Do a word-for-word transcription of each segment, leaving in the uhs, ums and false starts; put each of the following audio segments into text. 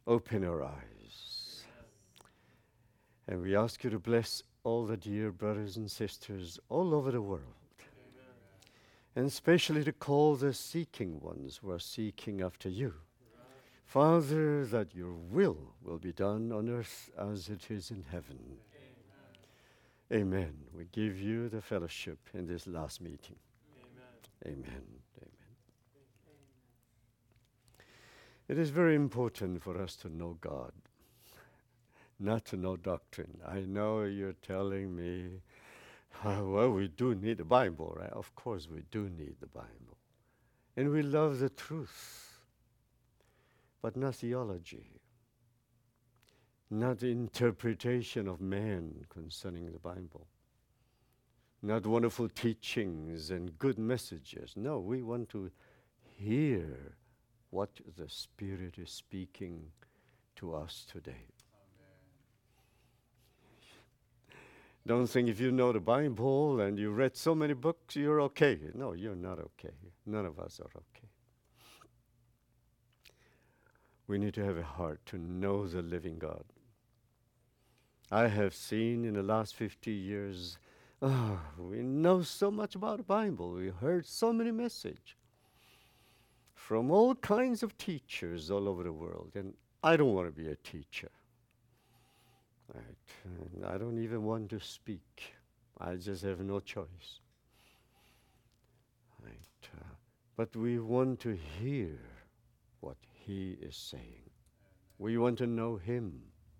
Open our eyes. And we ask you to bless all the dear brothers and sisters all over the world. And especially to call the seeking ones who are seeking after you. Father, that your will will be done on earth as it is in heaven. Amen. Amen. We give you the fellowship in this last meeting. Amen. Amen. Amen. It is very important for us to know God, not to know doctrine. I know you're telling me, oh, well, we do need the Bible, right? Of course we do need the Bible. And we love the truth, but not theology, not the interpretation of man concerning the Bible, not wonderful teachings and good messages. No, we want to hear what the Spirit is speaking to us today. Don't think if you know the Bible and you read so many books, you're okay. No, you're not okay. None of us are okay. We need to have a heart to know the living God. I have seen in the last fifty years, oh, we know so much about the Bible. We heard so many messages from all kinds of teachers all over the world. And I don't want to be a teacher. Right. And I don't even want to speak. I just have no choice. Right. Uh, but we want to hear what he is saying. We want to know him.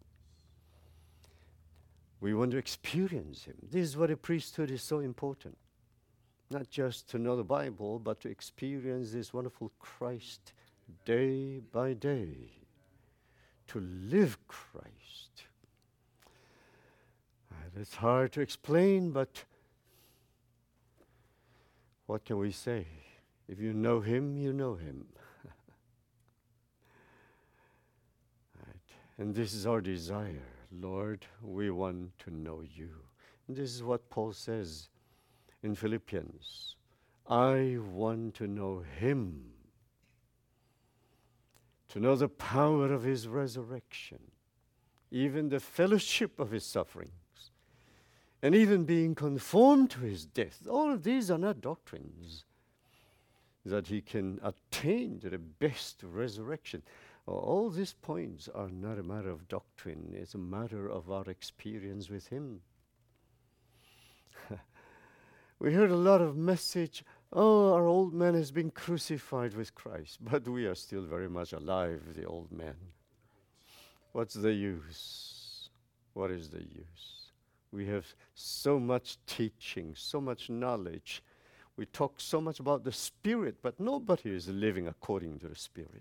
We want to experience him. This is why the priesthood is so important. Not just to know the Bible, but to experience this wonderful Christ day by day. To live Christ. It's hard to explain, but what can we say? If you know him, you know him. Right. And this is our desire. Lord, we want to know you. And this is what Paul says in Philippians. I want to know him. To know the power of his resurrection. Even the fellowship of his suffering. And even being conformed to his death. All of these are not doctrines. That he can attain to the best resurrection. All these points are not a matter of doctrine. It's a matter of our experience with him. We heard a lot of message. Oh, our old man has been crucified with Christ. But we are still very much alive, the old man. What's the use? What is the use? We have so much teaching, so much knowledge. We talk so much about the Spirit, but nobody is living according to the Spirit.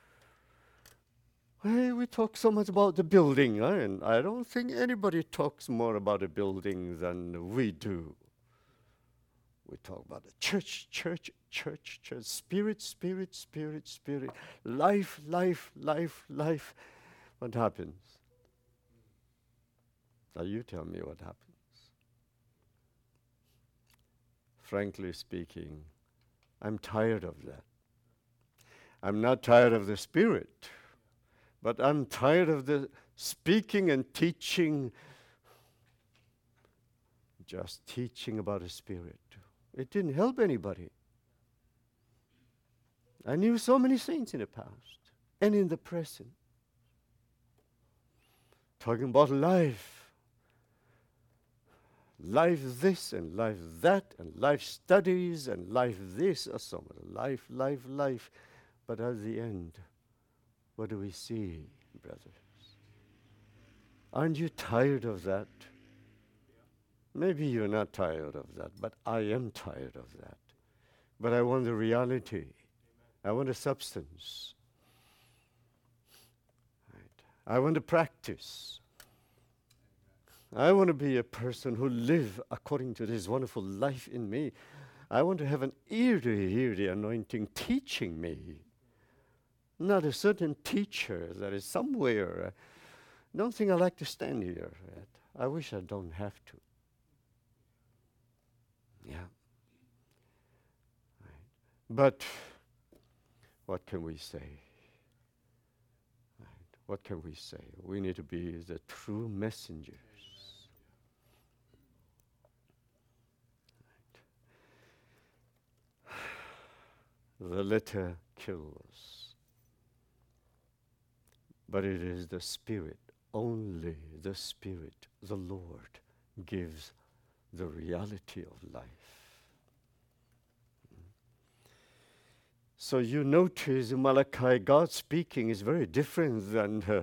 Hey, we talk so much about the building, huh? And I don't think anybody talks more about the building than we do. We talk about the church, church, church, church, Spirit, Spirit, Spirit, Spirit, life, life, life, life. What happens? Now you tell me what happens. Frankly speaking, I'm tired of that. I'm not tired of the Spirit, but I'm tired of the speaking and teaching, just teaching about the Spirit. It didn't help anybody. I knew so many saints in the past and in the present, talking about life. Life this and life that and life studies and life this or so much. Life, life, life. But at the end, what do we see, brothers? Aren't you tired of that? Maybe you're not tired of that, but I am tired of that. But I want the reality. I want the substance. Right. I want the practice. I want to be a person who live according to this wonderful life in me. I want to have an ear to hear the anointing teaching me. Not a certain teacher that is somewhere. I don't think I like to stand here. Right? I wish I don't have to. Yeah. Right. But what can we say? Right. what can we say? We need to be the true messengers. Right. The letter kills, but it is the Spirit, only the Spirit, the Lord, gives the reality of life. So you notice in Malachi, God speaking is very different than uh,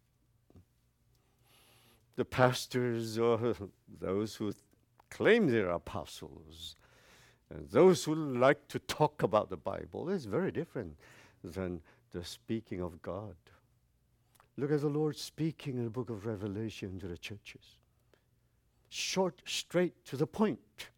the pastors or those who claim they're apostles. And those who like to talk about the Bible is very different than the speaking of God. Look at the Lord speaking in the book of Revelation to the churches. Short, straight to the point.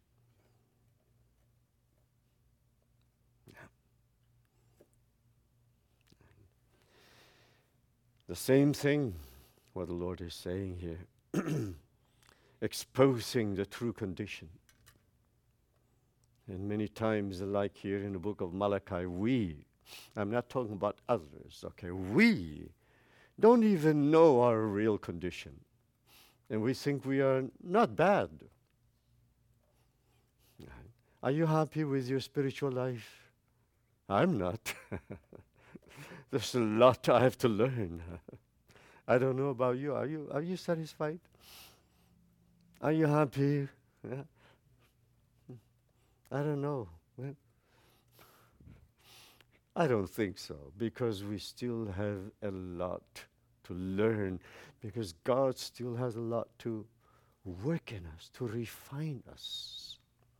The same thing, what the Lord is saying here, exposing the true condition. And many times, like here in the book of Malachi, we, I'm not talking about others, okay, we don't even know our real condition. And we think we are not bad. Are you happy with your spiritual life? I'm not. There's a lot I have to learn. I don't know about you. Are you are you satisfied? Are you happy? Yeah. I don't know. Well, I don't think so, because we still have a lot to learn, because God still has a lot to work in us, to refine us.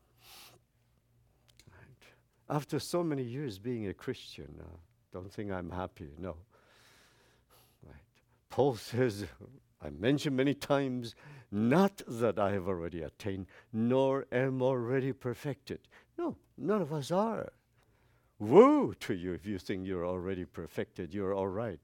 Right. After so many years being a Christian, uh, don't think I'm happy, no. Right. Paul says, I mentioned many times, not that I have already attained, nor am already perfected. No, none of us are. Woe to you if you think you're already perfected, you're all right.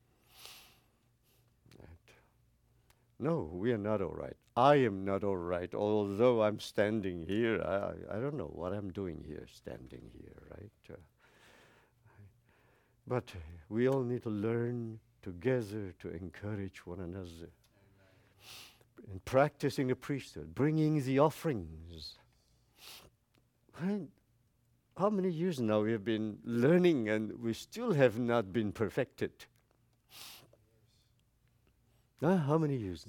Right. No, we are not all right. I am not all right, although I'm standing here. I, I don't know what I'm doing here, standing here, right? Uh, But uh, we all need to learn together to encourage one another. Amen. In practicing the priesthood, bringing the offerings. Right? How many years now we have been learning and we still have not been perfected? Huh? How many years?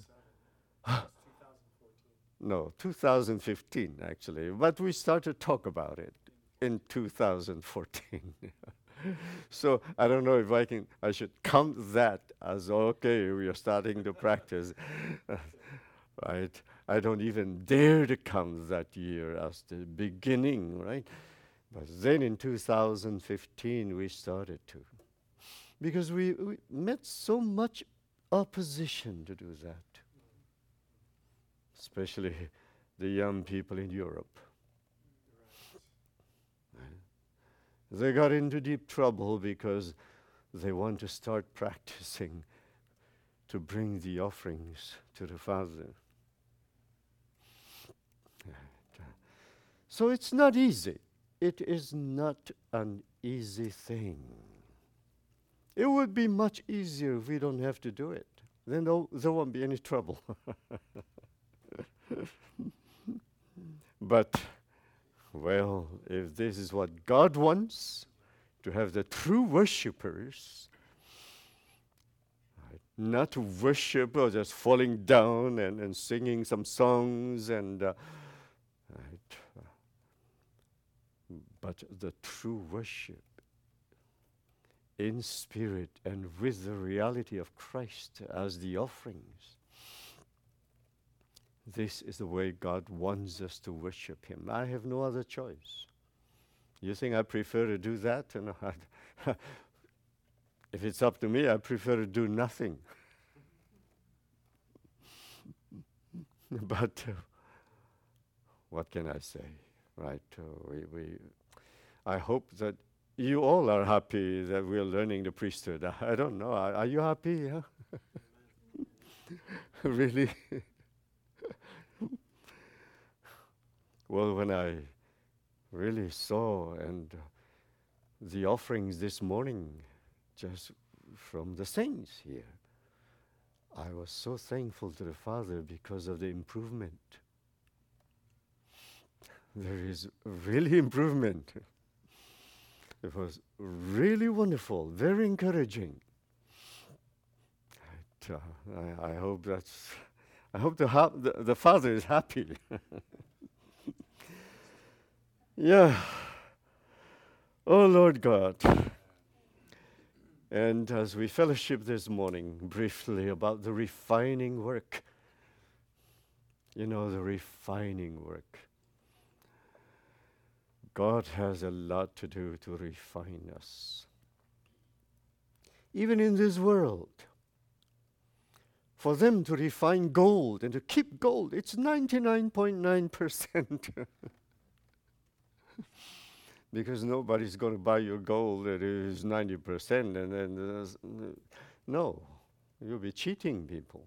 No, two thousand fifteen actually. But we started to talk about it in two thousand fourteen. So I don't know if I can, I should count that as, okay, we are starting to practice. Right? I don't even dare to count that year as the beginning, right? But then in two thousand fifteen we started to. Because we, we met so much opposition to do that. Especially the young people in Europe. They got into deep trouble because they want to start practicing to bring the offerings to the Father. So it's not easy. It is not an easy thing. It would be much easier if we don't have to do it. Then no, there won't be any trouble. But well, if this is what God wants, to have the true worshippers, right, not to worship or just falling down and, and singing some songs, and uh, right, uh, but the true worship in spirit and with the reality of Christ as the offerings. This is the way God wants us to worship Him. I have no other choice. You think I prefer to do that? You know, if it's up to me, I prefer to do nothing. But uh, what can I say, right? Uh, we, we, I hope that you all are happy that we're learning the priesthood. I, I don't know. Are, are you happy? Huh? Really? Well, when I really saw and uh, the offerings this morning, just from the saints here, I was so thankful to the Father because of the improvement. There is really improvement. It was really wonderful, very encouraging. It, uh, I, I hope that's. I hope the, ha- the the Father is happy. Yeah. Oh Lord God. And as we fellowship this morning briefly about the refining work, you know, the refining work. God has a lot to do to refine us. Even in this world, for them to refine gold and to keep gold, it's ninety-nine point nine percent. Because nobody's going to buy your gold that is ninety percent, and then, uh, no, you'll be cheating people.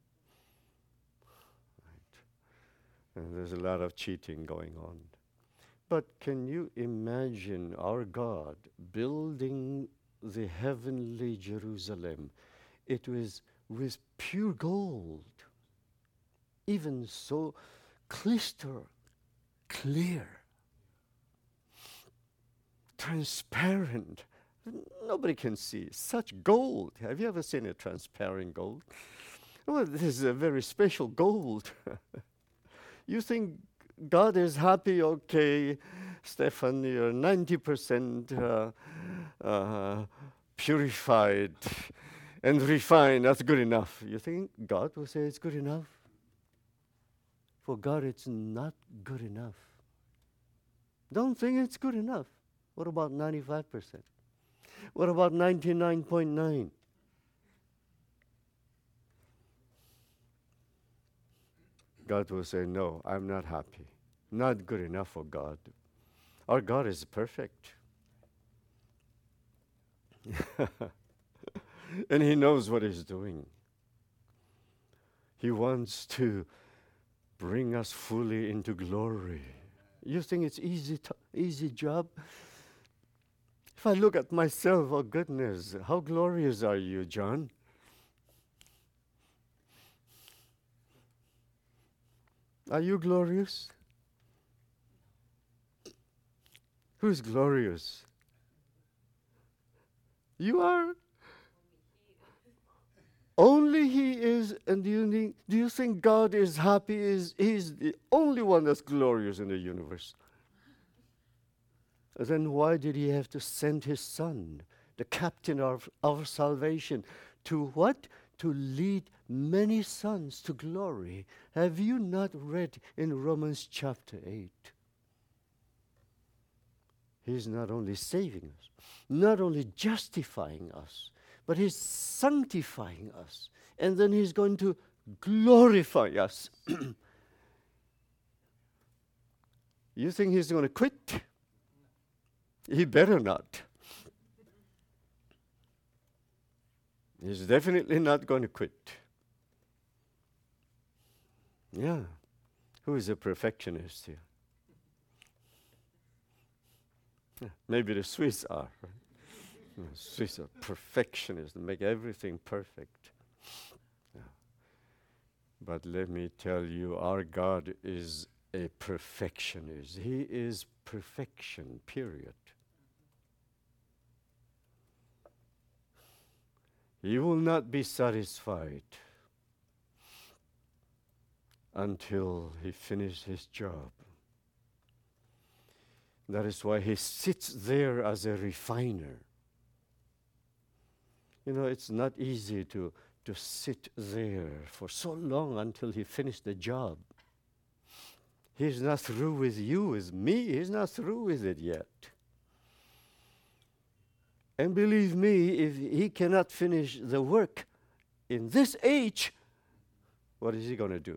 Right. And there's a lot of cheating going on. But can you imagine our God building the heavenly Jerusalem? It was with pure gold, even so crystal clear, transparent. Nobody can see such gold. Have you ever seen a transparent gold? Well, this is a very special gold. You think God is happy? Okay, Stefan, you're ninety percent uh, uh, purified and refined. That's good enough. You think God will say it's good enough? For God, it's not good enough. Don't think it's good enough. What about ninety-five percent? What about ninety-nine point nine? God will say, no, I'm not happy. Not good enough for God. Our God is perfect. And He knows what He's doing. He wants to bring us fully into glory. You think it's easy, to, easy job? If I look at myself, oh goodness, how glorious are you, John? Are you glorious? Who's glorious? You are. Only He is, and do you, need, do you think God is happy? Is He's the only one that's glorious in the universe? Then why did He have to send His Son, the captain of our salvation, to what? To lead many sons to glory. Have you not read in Romans chapter eight? He's not only saving us, not only justifying us, but He's sanctifying us. And then He's going to glorify us. You think He's going to quit? He better not. He's definitely not going to quit. Yeah. Who is a perfectionist here? Yeah, maybe the Swiss are. Right? The Swiss are perfectionists, they make everything perfect. Yeah. But let me tell you, our God is a perfectionist. He is perfection, period. He will not be satisfied until He finishes His job. That is why He sits there as a refiner. You know, it's not easy to, to sit there for so long until He finishes the job. He's not through with you, with me. He's not through with it yet. And believe me, if He cannot finish the work in this age, what is He going to do?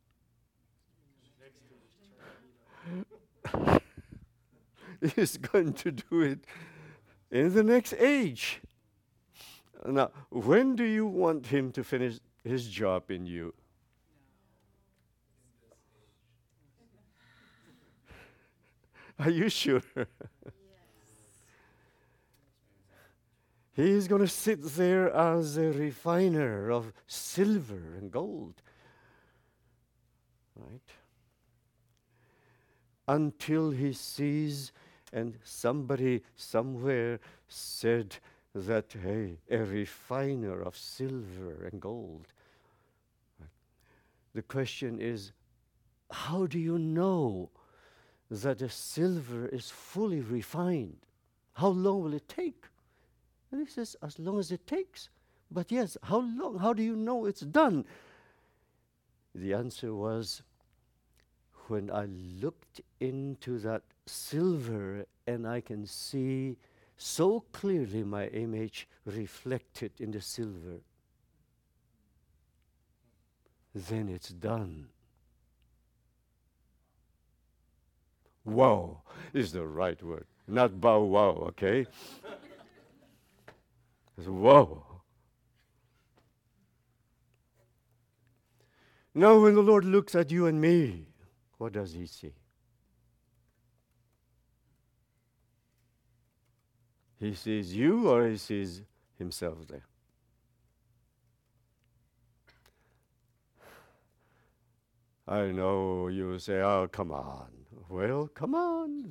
He's going to do it in the next age. Now, when do you want Him to finish His job in you? Are you sure? He is going to sit there as a refiner of silver and gold. Right? Until he sees, and somebody somewhere said that, hey, a refiner of silver and gold. Right? The question is, how do you know that the silver is fully refined? How long will it take? And he says, as long as it takes. But yes, how long? How do you know it's done? The answer was, when I looked into that silver and I can see so clearly my image reflected in the silver, then it's done. Wow is the right word, not bow wow, okay? It's wow. Now when the Lord looks at you and me, what does he see? He sees you, or he sees himself there? I know you say, oh, come on. Well, come on.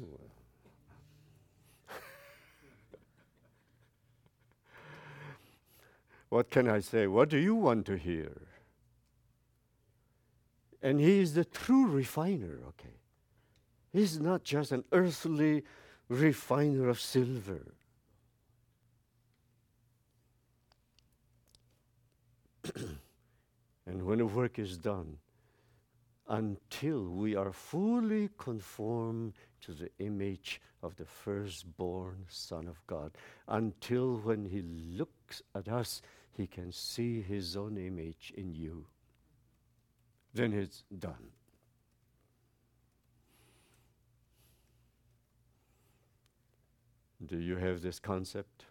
What can I say? What do you want to hear? And he is the true refiner, okay? He's not just an earthly refiner of silver. And when the work is done, until we are fully conformed to the image of the firstborn Son of God, until when he looks at us, he can see his own image in you, then it's done. Do you have this concept?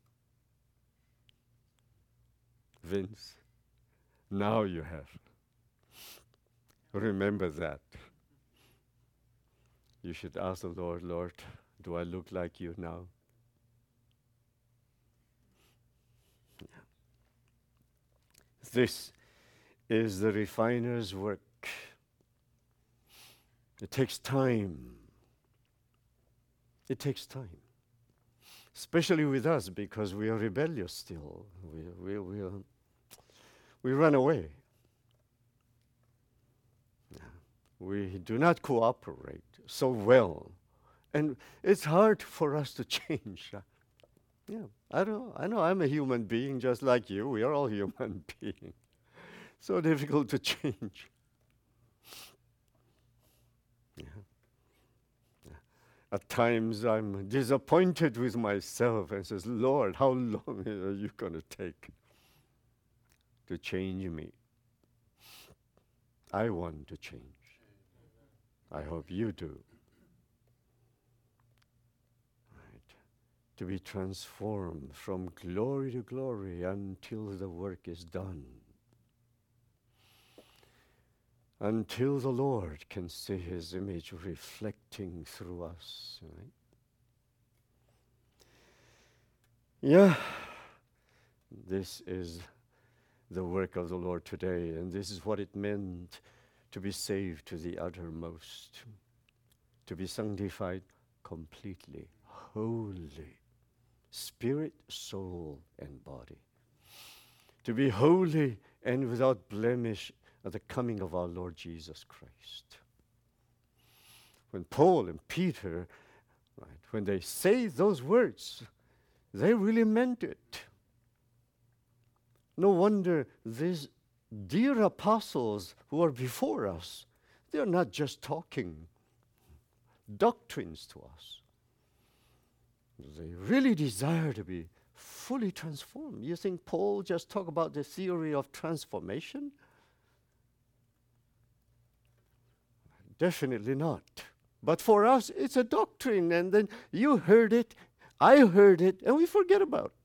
Vince? Now you have. Remember that. You should ask the Lord, Lord, do I look like you now? Yeah. This is the refiner's work. It takes time. It takes time. Especially with us, because we are rebellious still. We, we, we, are, we run away. We do not cooperate so well. And it's hard for us to change. Yeah, I know, I know I'm a human being just like you. We are all human beings. So difficult to change. Yeah. Yeah. At times I'm disappointed with myself and says, Lord, how long are you going to take to change me? I want to change. I hope you do. Right. To be transformed from glory to glory until the work is done. Until the Lord can see his image reflecting through us. Right? Yeah. This is the work of the Lord today, and this is what it meant to be saved to the uttermost, to be sanctified completely, holy, spirit, soul, and body, to be holy and without blemish at the coming of our Lord Jesus Christ. When Paul and Peter, right, when they say those words, they really meant it. No wonder these dear apostles who are before us, they're not just talking doctrines to us. They really desire to be fully transformed. You think Paul just talked about the theory of transformation? Definitely not. But for us, it's a doctrine, and then you heard it, I heard it, and we forget about it.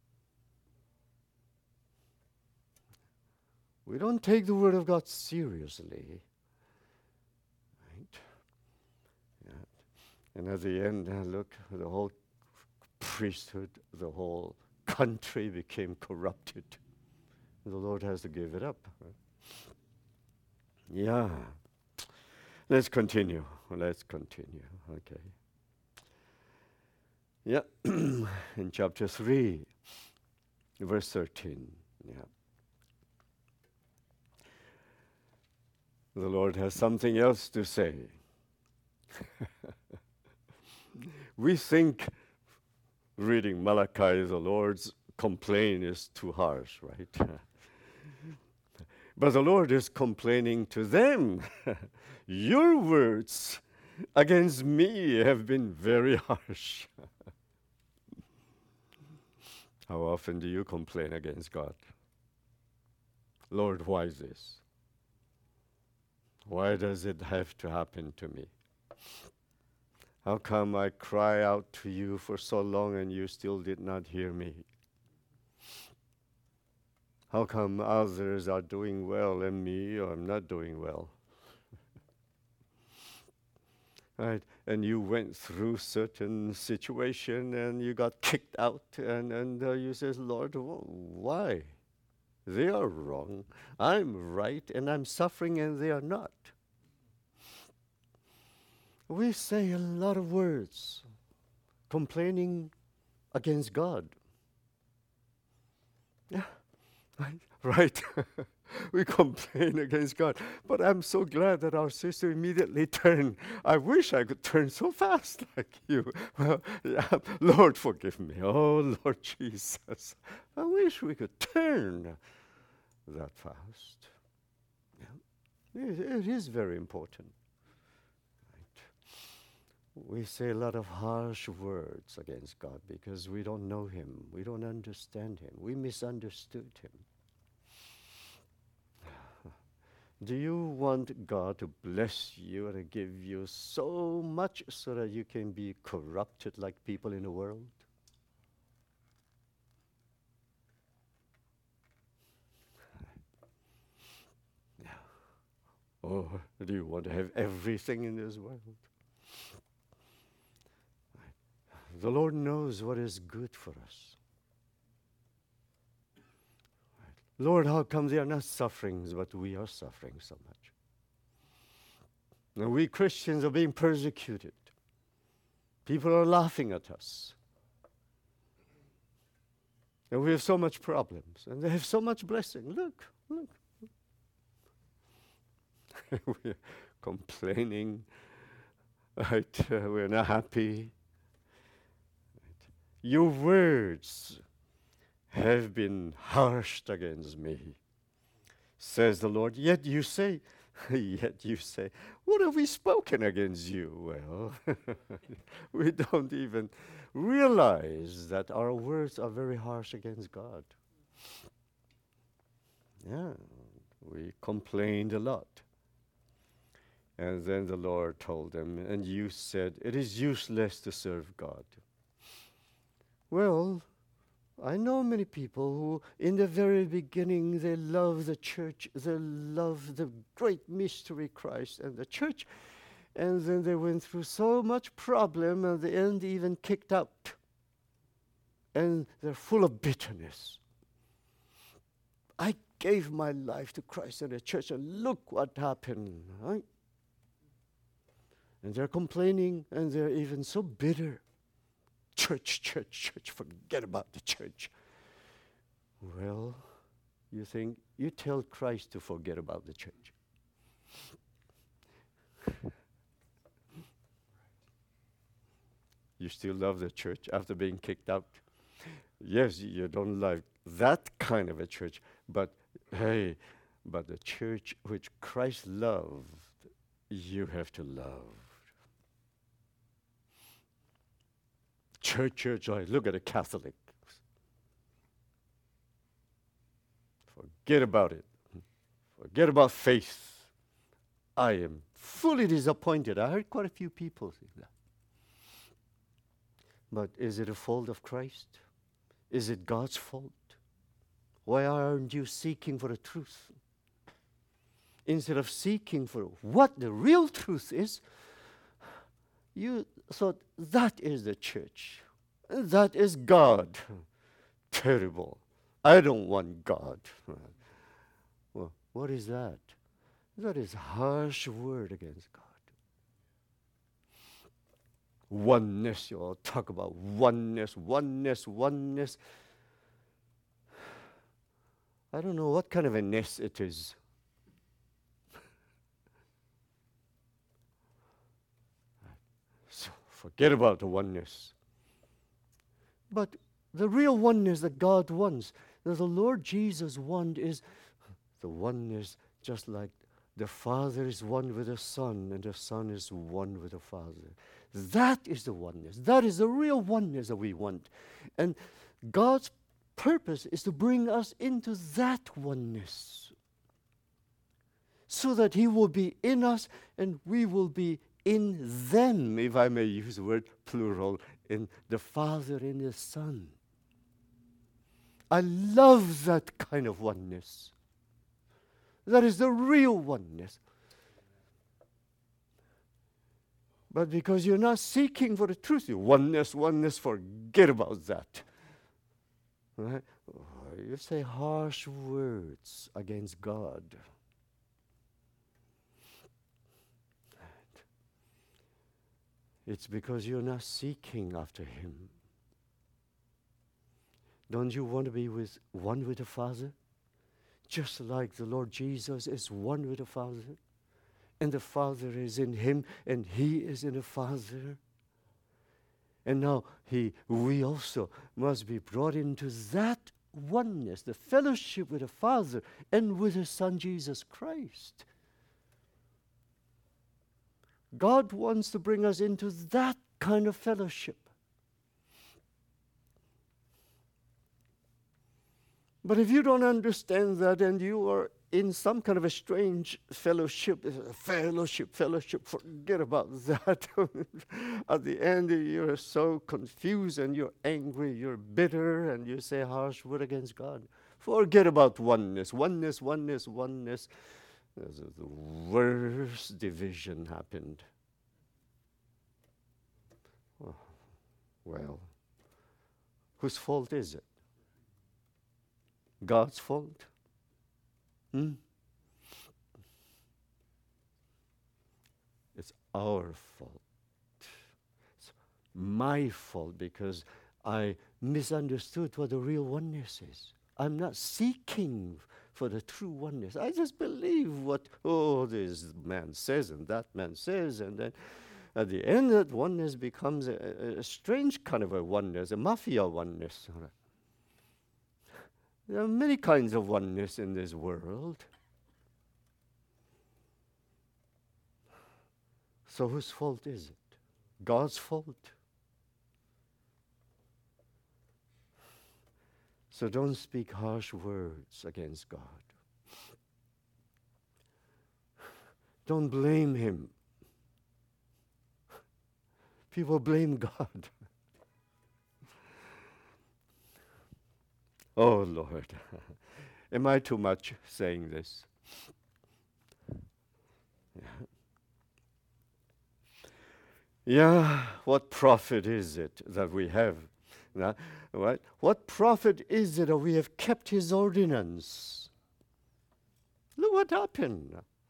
We don't take the Word of God seriously. Right? Yeah. And at the end, uh, look, the whole priesthood, the whole country became corrupted. The Lord has to give it up. Yeah. Let's continue. Let's continue. Okay. Yeah. In chapter three, verse thirteen. Yeah. The Lord has something else to say. We think reading Malachi, the Lord's complaint is too harsh, right? But the Lord is complaining to them. Your words against me have been very harsh. How often do you complain against God? Lord, why this? Why does it have to happen to me? How come I cry out to you for so long and you still did not hear me? How come others are doing well and me, or I'm not doing well? Right? And you went through certain situation and you got kicked out, and, and uh, you says, Lord, wh- why? They are wrong. I'm right, and I'm suffering, and they are not. We say a lot of words complaining against God. Yeah, right. right. We complain against God. But I'm so glad that our sister immediately turned. I wish I could turn so fast like you. Well, yeah, Lord, forgive me. Oh, Lord Jesus. I wish we could turn that fast. Yeah. It, it is very important. We say a lot of harsh words against God because we don't know Him. We don't understand Him. We misunderstood Him. Do you want God to bless you and give you so much so that you can be corrupted like people in the world? Yeah. Or do you want to have everything in this world? The Lord knows what is good for us. Lord, how come they are not suffering, but we are suffering so much? And we Christians are being persecuted. People are laughing at us. And we have so much problems, and they have so much blessing. Look, look. We're complaining, right? Uh, we're not happy. Your words have been harshed against me, says the Lord. Yet you say, yet you say, what have we spoken against you? Well, we don't even realize that our words are very harsh against God. Yeah, we complained a lot. And then the Lord told them, and you said, it is useless to serve God. Well, I know many people who, in the very beginning, they love the church, they love the great mystery Christ and the church, and then they went through so much problem, and at the end even kicked out. And they're full of bitterness. I gave my life to Christ and the church, and look what happened, right? And they're complaining, and they're even so bitter. Church, church, church, forget about the church. Well, you think, you tell Christ to forget about the church. You still love the church after being kicked out? Yes, you don't like that kind of a church, but hey, but the church which Christ loved, you have to love. Church, church, oh, look at a Catholic. Forget about it. Forget about faith. I am fully disappointed. I heard quite a few people say that. But is it a fault of Christ? Is it God's fault? Why aren't you seeking for the truth? Instead of seeking for what the real truth is, you thought that is the church. That is God. terrible. I don't want God. Well, what is that? That is a harsh word against God. Oneness, you all talk about oneness, oneness, oneness. I don't know what kind of a ness it is. So forget about the oneness. But the real oneness that God wants, that the Lord Jesus wants, is the oneness just like the Father is one with the Son, and the Son is one with the Father. That is the oneness. That is the real oneness that we want. And God's purpose is to bring us into that oneness, so that He will be in us and we will be in them, if I may use the word plural, in the Father and the Son. I love that kind of oneness. That is the real oneness. But because you're not seeking for the truth, you oneness, oneness, forget about that. Right? Oh, you say harsh words against God. It's because you're not seeking after Him. Don't you want to be with one with the Father? Just like the Lord Jesus is one with the Father, and the Father is in Him, and He is in the Father. And now he, we also must be brought into that oneness, the fellowship with the Father and with His Son Jesus Christ. God wants to bring us into that kind of fellowship. But if you don't understand that and you are in some kind of a strange fellowship, fellowship, fellowship, forget about that. At the end, you're so confused and you're angry, you're bitter, and you say harsh word against God. Forget about oneness, oneness, oneness, oneness. The worst division happened. Oh, well, whose fault is it? God's fault? Hmm? It's our fault. It's my fault because I misunderstood what the real oneness is. I'm not seeking for the true oneness. I just believe what, oh, this man says and that man says, and then at the end that oneness becomes a, a, a strange kind of a oneness, a mafia oneness. There are many kinds of oneness in this world. So whose fault is it? God's fault? So don't speak harsh words against God. Don't blame Him. People blame God. Oh, Lord. Am I too much saying this? Yeah. Yeah, what profit is it that we have? Now, right? What profit is it that we have kept His ordinance? Look what happened.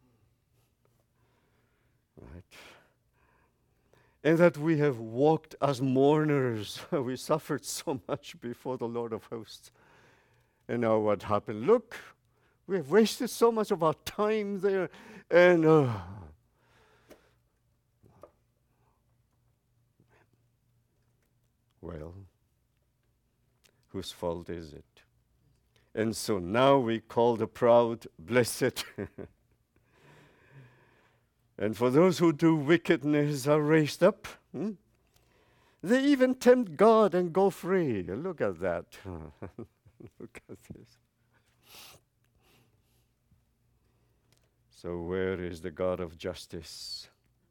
Right? And that we have walked as mourners. We suffered so much before the Lord of hosts. And now what happened? Look, we have wasted so much of our time there. And uh, well, whose fault is it? And so now we call the proud blessed. And for those who do wickedness are raised up. Hmm? They even tempt God and go free. Look at that. Look at this. So where is the God of justice?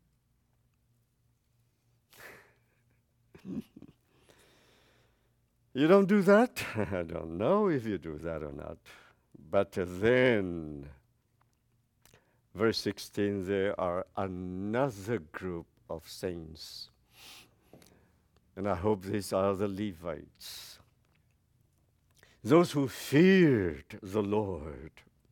You don't do that? I don't know if you do that or not. But uh, then, verse sixteen, there are another group of saints. And I hope these are the Levites. those who feared the Lord.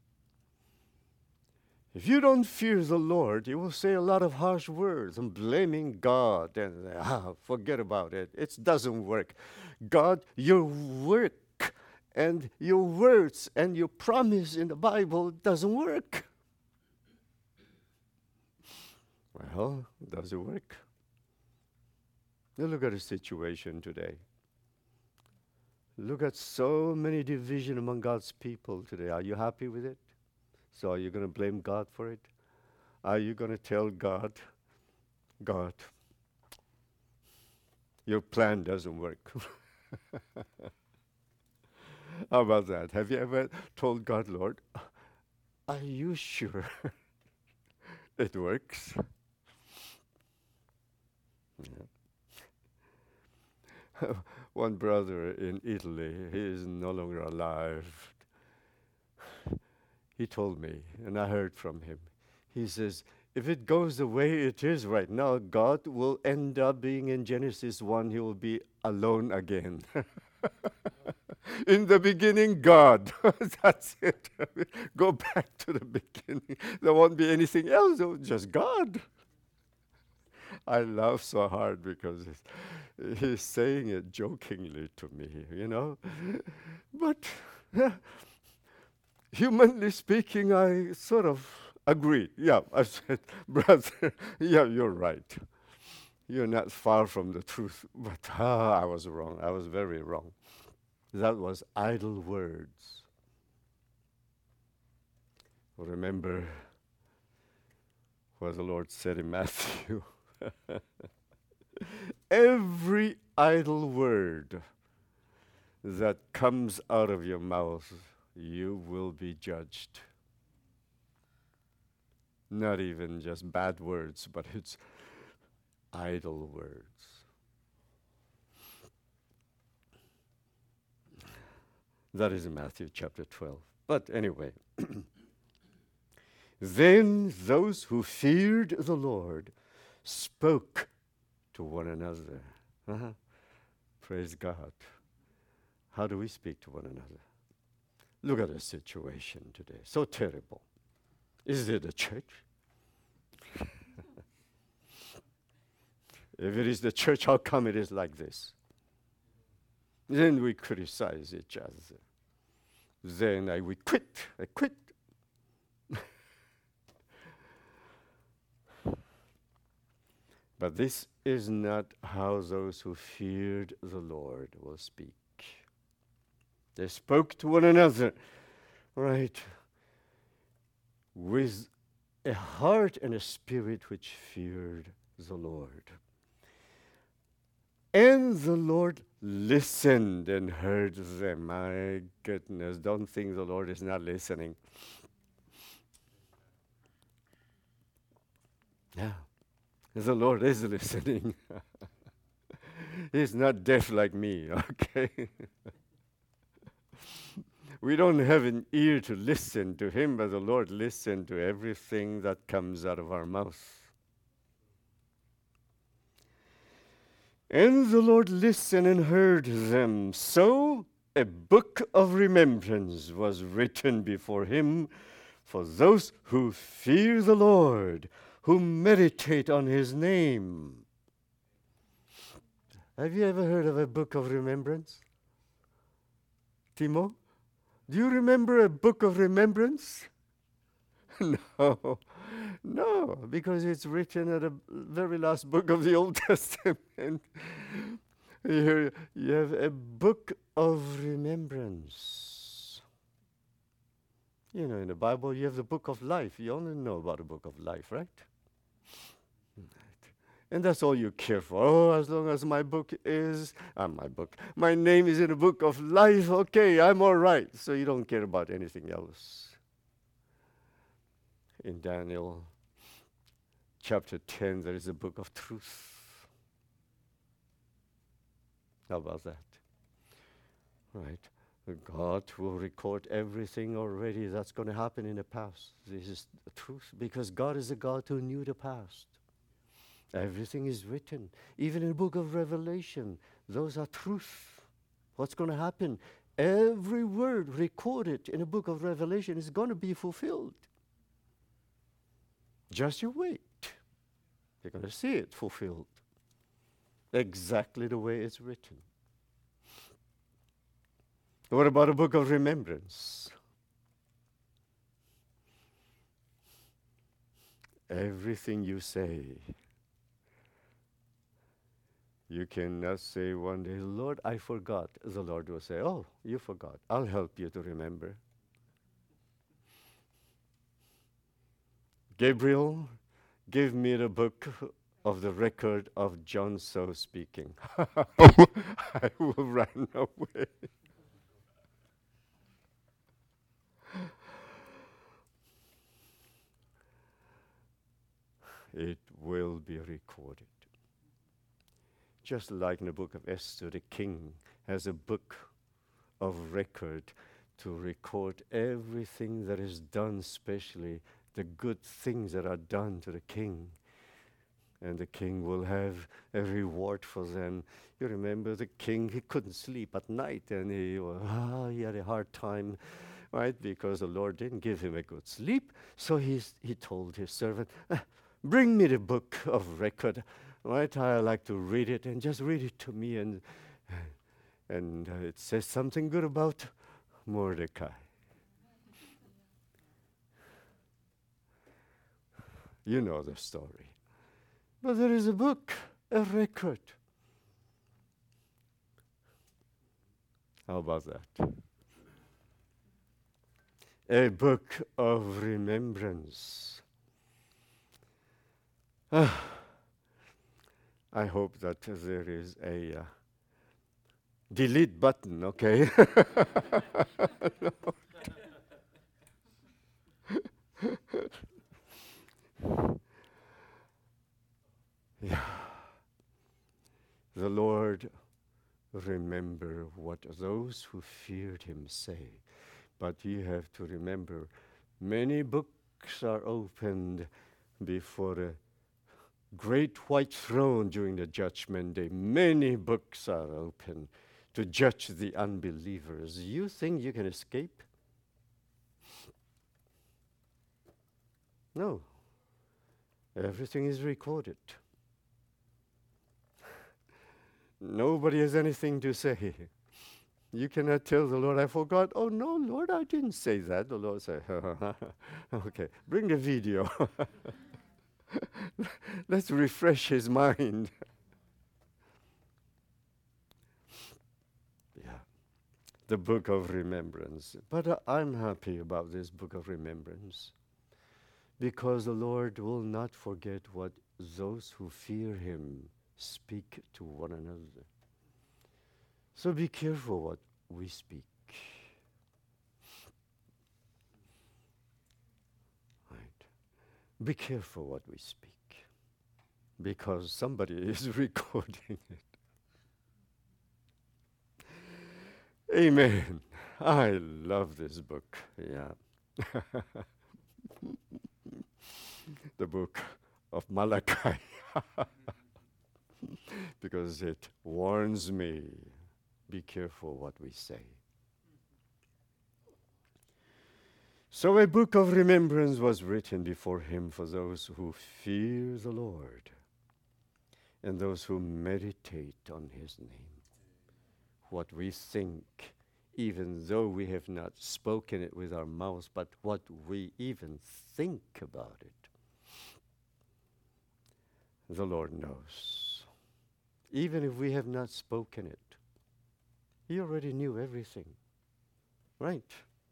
If you don't fear the Lord, you will say a lot of harsh words and blaming God and ah, forget about it. It doesn't work. God, your work and your words and your promise in the Bible doesn't work. Well, does it work? Now look at the situation today. Look at so many division among God's people today. Are you happy with it? So are you going to blame God for it? Are you going to tell God, God, your plan doesn't work? How about that? Have you ever told God, Lord, are you sure it works? Yeah. One brother in Italy, he is no longer alive. He told me, and I heard from him. He says, if it goes the way it is right now, God will end up being in Genesis one, he will be alone again. In the beginning, God. That's it. Go back to the beginning. There won't be anything else, just God. I laugh so hard because he's saying it jokingly to me, you know. But humanly speaking, I sort of agree. Yeah, I said, brother, yeah, you're right. You're not far from the truth. But ah, I was wrong. I was very wrong. That was idle words. Remember what the Lord said in Matthew. Every idle word that comes out of your mouth, you will be judged. Not even just bad words, but it's idle words. That is in Matthew chapter twelve. But anyway, then those who feared the Lord spoke to one another. Uh-huh. Praise God. How do we speak to one another? Look at the situation today. So terrible. Is it a church? If it is the church, how come it is like this? Then we criticize each other. Then I we quit. I quit. But this is not how those who feared the Lord will speak. They spoke to one another, right, with a heart and a spirit which feared the Lord. And the Lord listened and heard them. My goodness, don't think the Lord is not listening. Yeah, the Lord is listening. He's not deaf like me, okay? We don't have an ear to listen to him, but the Lord listens to everything that comes out of our mouth. And the Lord listened and heard them. So a book of remembrance was written before him for those who fear the Lord, who meditate on his name. Have you ever heard of a book of remembrance? Timo? Do you remember a book of remembrance? No, no, because it's written at the very last book of the Old Testament. Here you have a book of remembrance. You know, in the Bible, you have the book of life. You only know about the book of life, right? And that's all you care for. Oh, as long as my book is, uh, my book, my name is in the book of life, okay, I'm all right. So you don't care about anything else. In Daniel chapter ten, there is a book of truth. How about that? Right. God will record everything already that's going to happen in the past. This is the truth, because God is a God who knew the past. Everything is written. Even in the book of Revelation, those are truth. What's going to happen? every word recorded in the book of Revelation is going to be fulfilled. Just you wait. You're going to see it fulfilled exactly the way it's written. What about a book of remembrance? Everything you say, you cannot say one day, Lord, I forgot. The Lord will say, oh, you forgot. I'll help you to remember. Gabriel, give me the book of the record of John So speaking. I will run away. It will be recorded. Just like in the book of Esther, the king has a book of record to record everything that is done, especially the good things that are done to the king. And the king will have a reward for them. You remember the king, he couldn't sleep at night, and he, ah, he had a hard time, right? Because the Lord didn't give him a good sleep. So he's, he told his servant, ah, bring me the book of record, right? I like to read it, and just read it to me. And, and uh, it says something good about Mordecai. You know the story. But there is a book, a record. How about that? A book of remembrance. Ah, I hope that there is a uh, delete button, okay? Yeah. The Lord remember what those who feared him say. But you have to remember, many books are opened before the great white throne during the judgment day. Many books are open to judge the unbelievers. You think you can escape? No. Everything is recorded. Nobody has anything to say. You cannot tell the Lord, I forgot. Oh, no, Lord, I didn't say that. The Lord said, okay, bring the video. Let's refresh his mind. Yeah, the book of remembrance. But uh, I'm happy about this book of remembrance because the Lord will not forget what those who fear him speak to one another. So be careful what we speak. Right. Be careful what we speak, because somebody is recording it. Amen. I love this book. Yeah. The book of Malachi. Because it warns me, be careful what we say. So a book of remembrance was written before him for those who fear the Lord and those who meditate on his name. What we think, even though we have not spoken it with our mouths, but what we even think about it, the Lord knows. Even if we have not spoken it, he already knew everything. Right?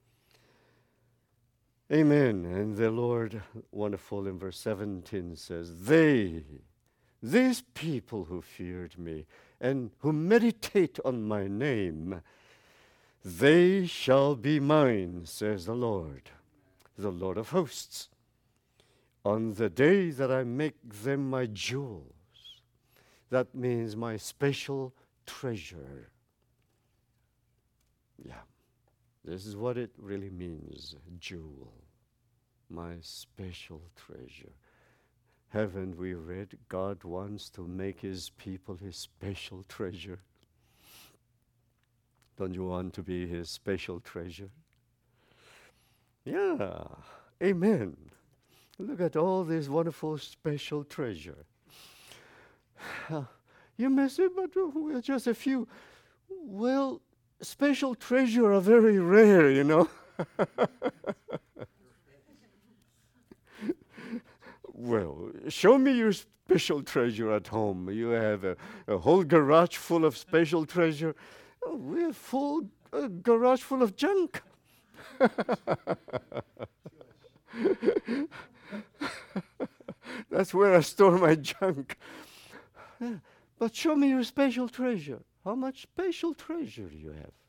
Amen. And the Lord, wonderful in verse seventeen says, They, these people who feared me and who meditate on my name, they shall be mine, says the Lord, the Lord of hosts, on the day that I make them my jewels. That means my special treasure. Yeah, this is what it really means, jewel, my special treasure. Haven't we read God wants to make his people his special treasure? Don't you want to be his special treasure? Yeah. Amen. Look at all this wonderful special treasure. You may say, but we're just a few. Well, special treasure are very rare, you know. Well, show me your special treasure at home. You have a, a whole garage full of special treasure. Oh, we have full a garage full of junk. That's where I store my junk. Yeah. But show me your special treasure. How much special treasure do you have?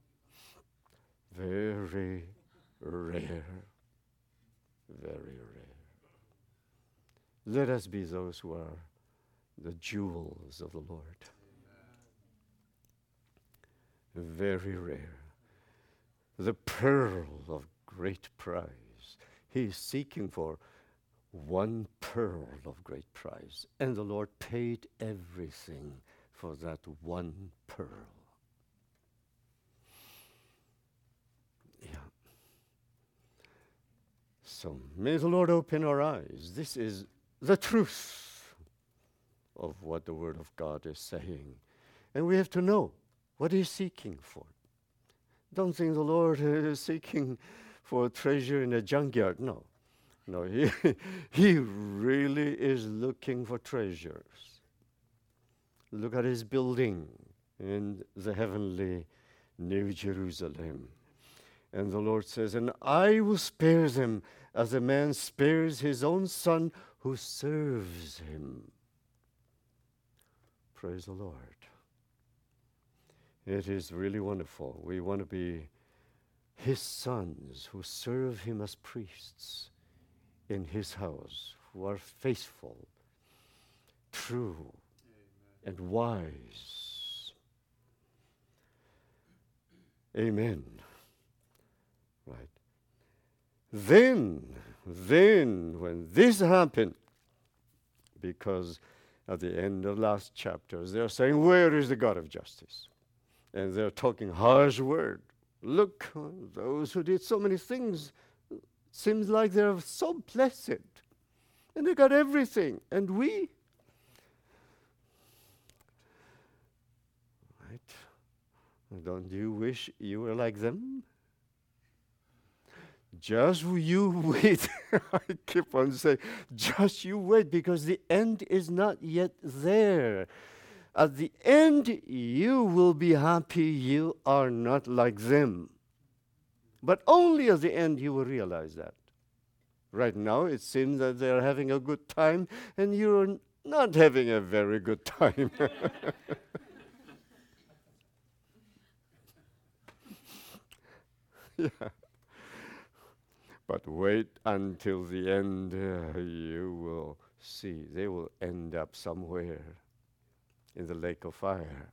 Very rare. Very rare. Let us be those who are the jewels of the Lord. Very rare. The pearl of great price. He is seeking for one pearl of great price. And the Lord paid everything for that one pearl. Yeah. So may the Lord open our eyes. This is the truth of what the Word of God is saying. And we have to know what He's seeking for. Don't think the Lord is seeking for a treasure in a junkyard. No. No, he, he really is looking for treasures. Look at His building in the heavenly New Jerusalem. And the Lord says, and I will spare them as a man spares his own son who serves him. Praise the Lord. It is really wonderful. We want to be His sons who serve Him as priests in His house, who are faithful, true, Amen. And wise. Amen. Right. Then, then, when this happened, because at the end of last chapters, they're saying, where is the God of justice? And they're talking harsh word. Look, those who did so many things, seems like they're so blessed. And they got everything. And we? Right? Don't you wish you were like them? Just you wait. I keep on saying, just you wait, because the end is not yet there. At the end, you will be happy you are not like them. But only at the end you will realize that. Right now, it seems that they're having a good time, and you're not having a very good time. Yeah. But wait until the end, uh, you will see. They will end up somewhere in the lake of fire.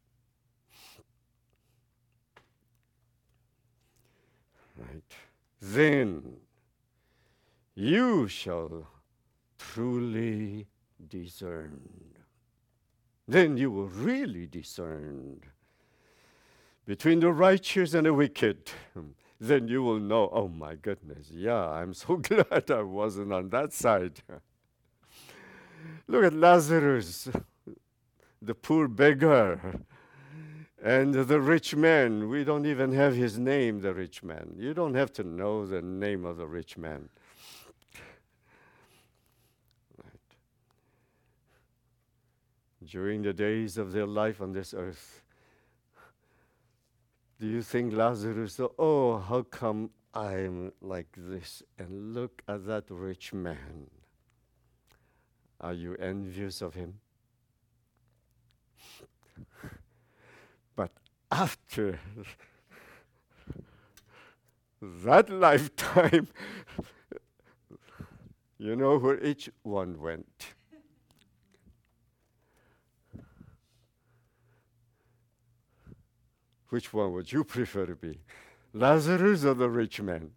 Right. Then you shall truly discern. Then you will really discern between the righteous and the wicked. Then you will know, oh my goodness, yeah, I'm so glad I wasn't on that side. Look at Lazarus, the poor beggar, and the rich man. We don't even have his name, the rich man. You don't have to know the name of the rich man. Right. During the days of their life on this earth, do you think Lazarus thought, oh, how come I'm like this? And look at that rich man. Are you envious of him? But after that lifetime, you know where each one went. Which one would you prefer to be? Lazarus or the rich man?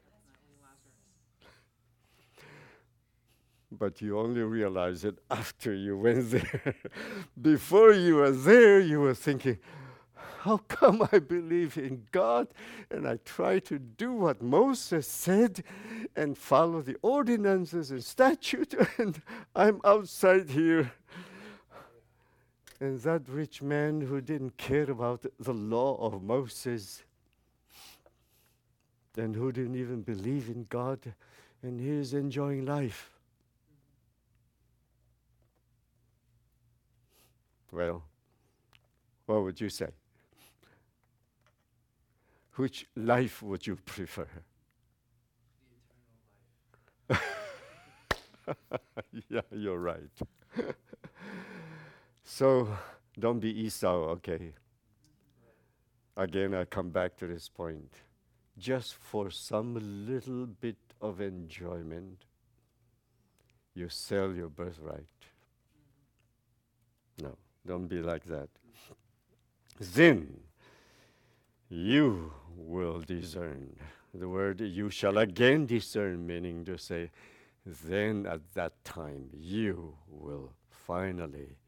But you only realize it after you went there. Before you were there, you were thinking, how come I believe in God and I try to do what Moses said and follow the ordinances and statutes and I'm outside here? And that rich man who didn't care about the law of Moses and who didn't even believe in God, and he is enjoying life. Well, what would you say? Which life would you prefer? The eternal life. Yeah, you're right. So don't be Esau, okay? Again, I come back to this point. Just for some little bit of enjoyment, you sell your birthright. No, don't be like that. Then you will discern. The word you shall again discern, meaning to say, then at that time you will finally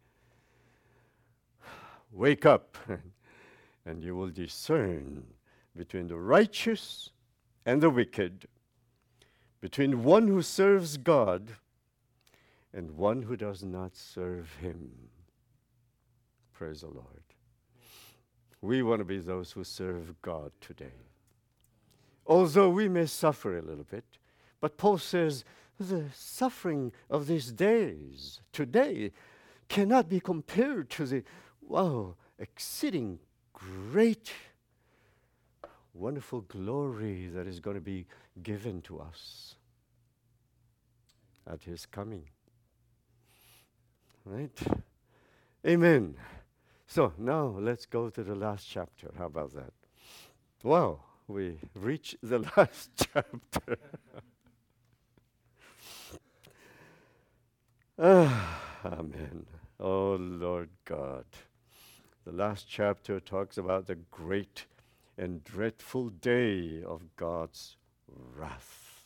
wake up and you will discern between the righteous and the wicked, between one who serves God and one who does not serve him. Praise the Lord. We want to be those who serve God today. Although we may suffer a little bit, but Paul says the suffering of these days, today, cannot be compared to the, wow, exceeding great, wonderful glory that is going to be given to us at his coming. Right? Amen. So now let's go to the last chapter. How about that? Wow, we reached the last chapter. Ah, amen. Oh, Lord God. The last chapter talks about the great and dreadful day of God's wrath.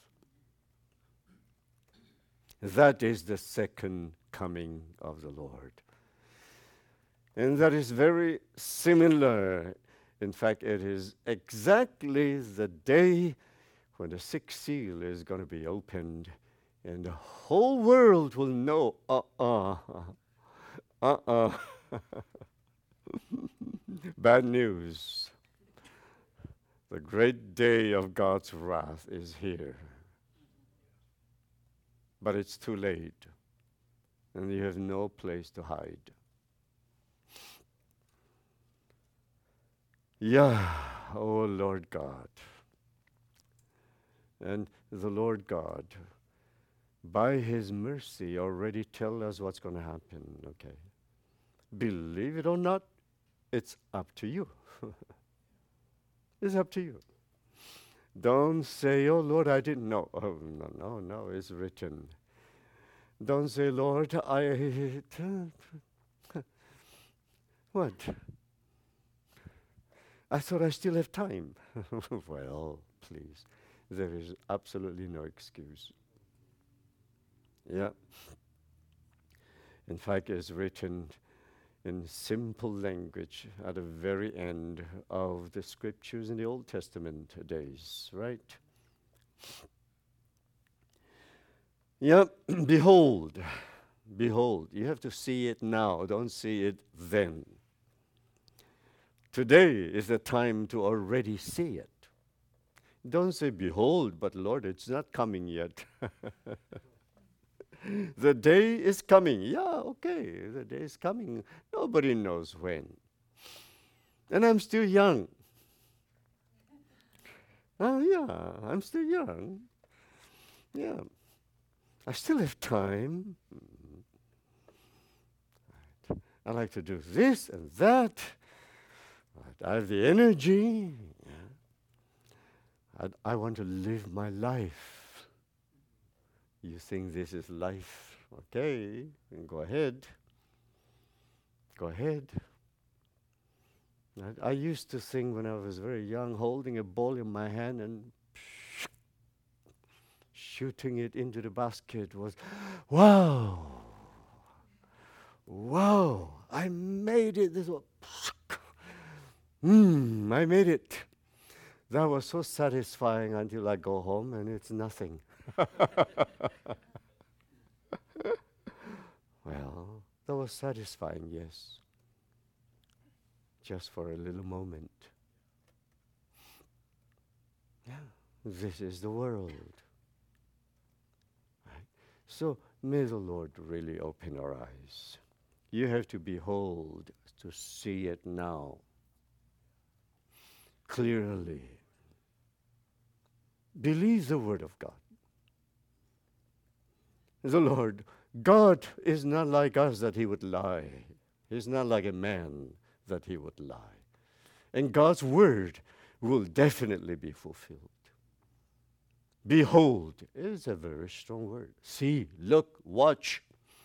That is the second coming of the Lord. And that is very similar. In fact, it is exactly the day when the sixth seal is going to be opened and the whole world will know, uh-uh, uh-uh. Bad news. The great day of God's wrath is here. But it's too late, and you have no place to hide. Yeah, oh Lord God. And the Lord God, by his mercy, already tell us what's going to happen, okay? Believe it or not, it's up to you. It's up to you. Don't say, oh Lord, I didn't know. Oh, no, no, no, it's written. Don't say, Lord, I... What? I thought I still have time. Well, please. There is absolutely no excuse. Yeah. In fact, it's written in simple language at the very end of the scriptures in the Old Testament days, right? Yeah, behold, behold. You have to see it now, don't see it then. Today is the time to already see it. Don't say, behold, but Lord, it's not coming yet. The day is coming. Yeah, okay, the day is coming. Nobody knows when. And I'm still young. Oh, yeah, I'm still young. Yeah. I still have time. Right. I like to do this and that. Right. I have the energy. Yeah. I, I want to live my life. You think this is life? Okay, then go ahead. Go ahead. I, I used to sing when I was very young, holding a ball in my hand and shooting it into the basket was, wow, wow, I made it. This was, Hmm, I made it. That was so satisfying until I go home and it's nothing. Well, that was satisfying, yes. Just for a little moment. Yeah, this is the world. Right? So may the Lord really open our eyes. You have to behold to see it now. Clearly. Believe the word of God. The Lord, God is not like us that he would lie. He's not like a man that he would lie. And God's word will definitely be fulfilled. Behold is a very strong word. See, look, watch.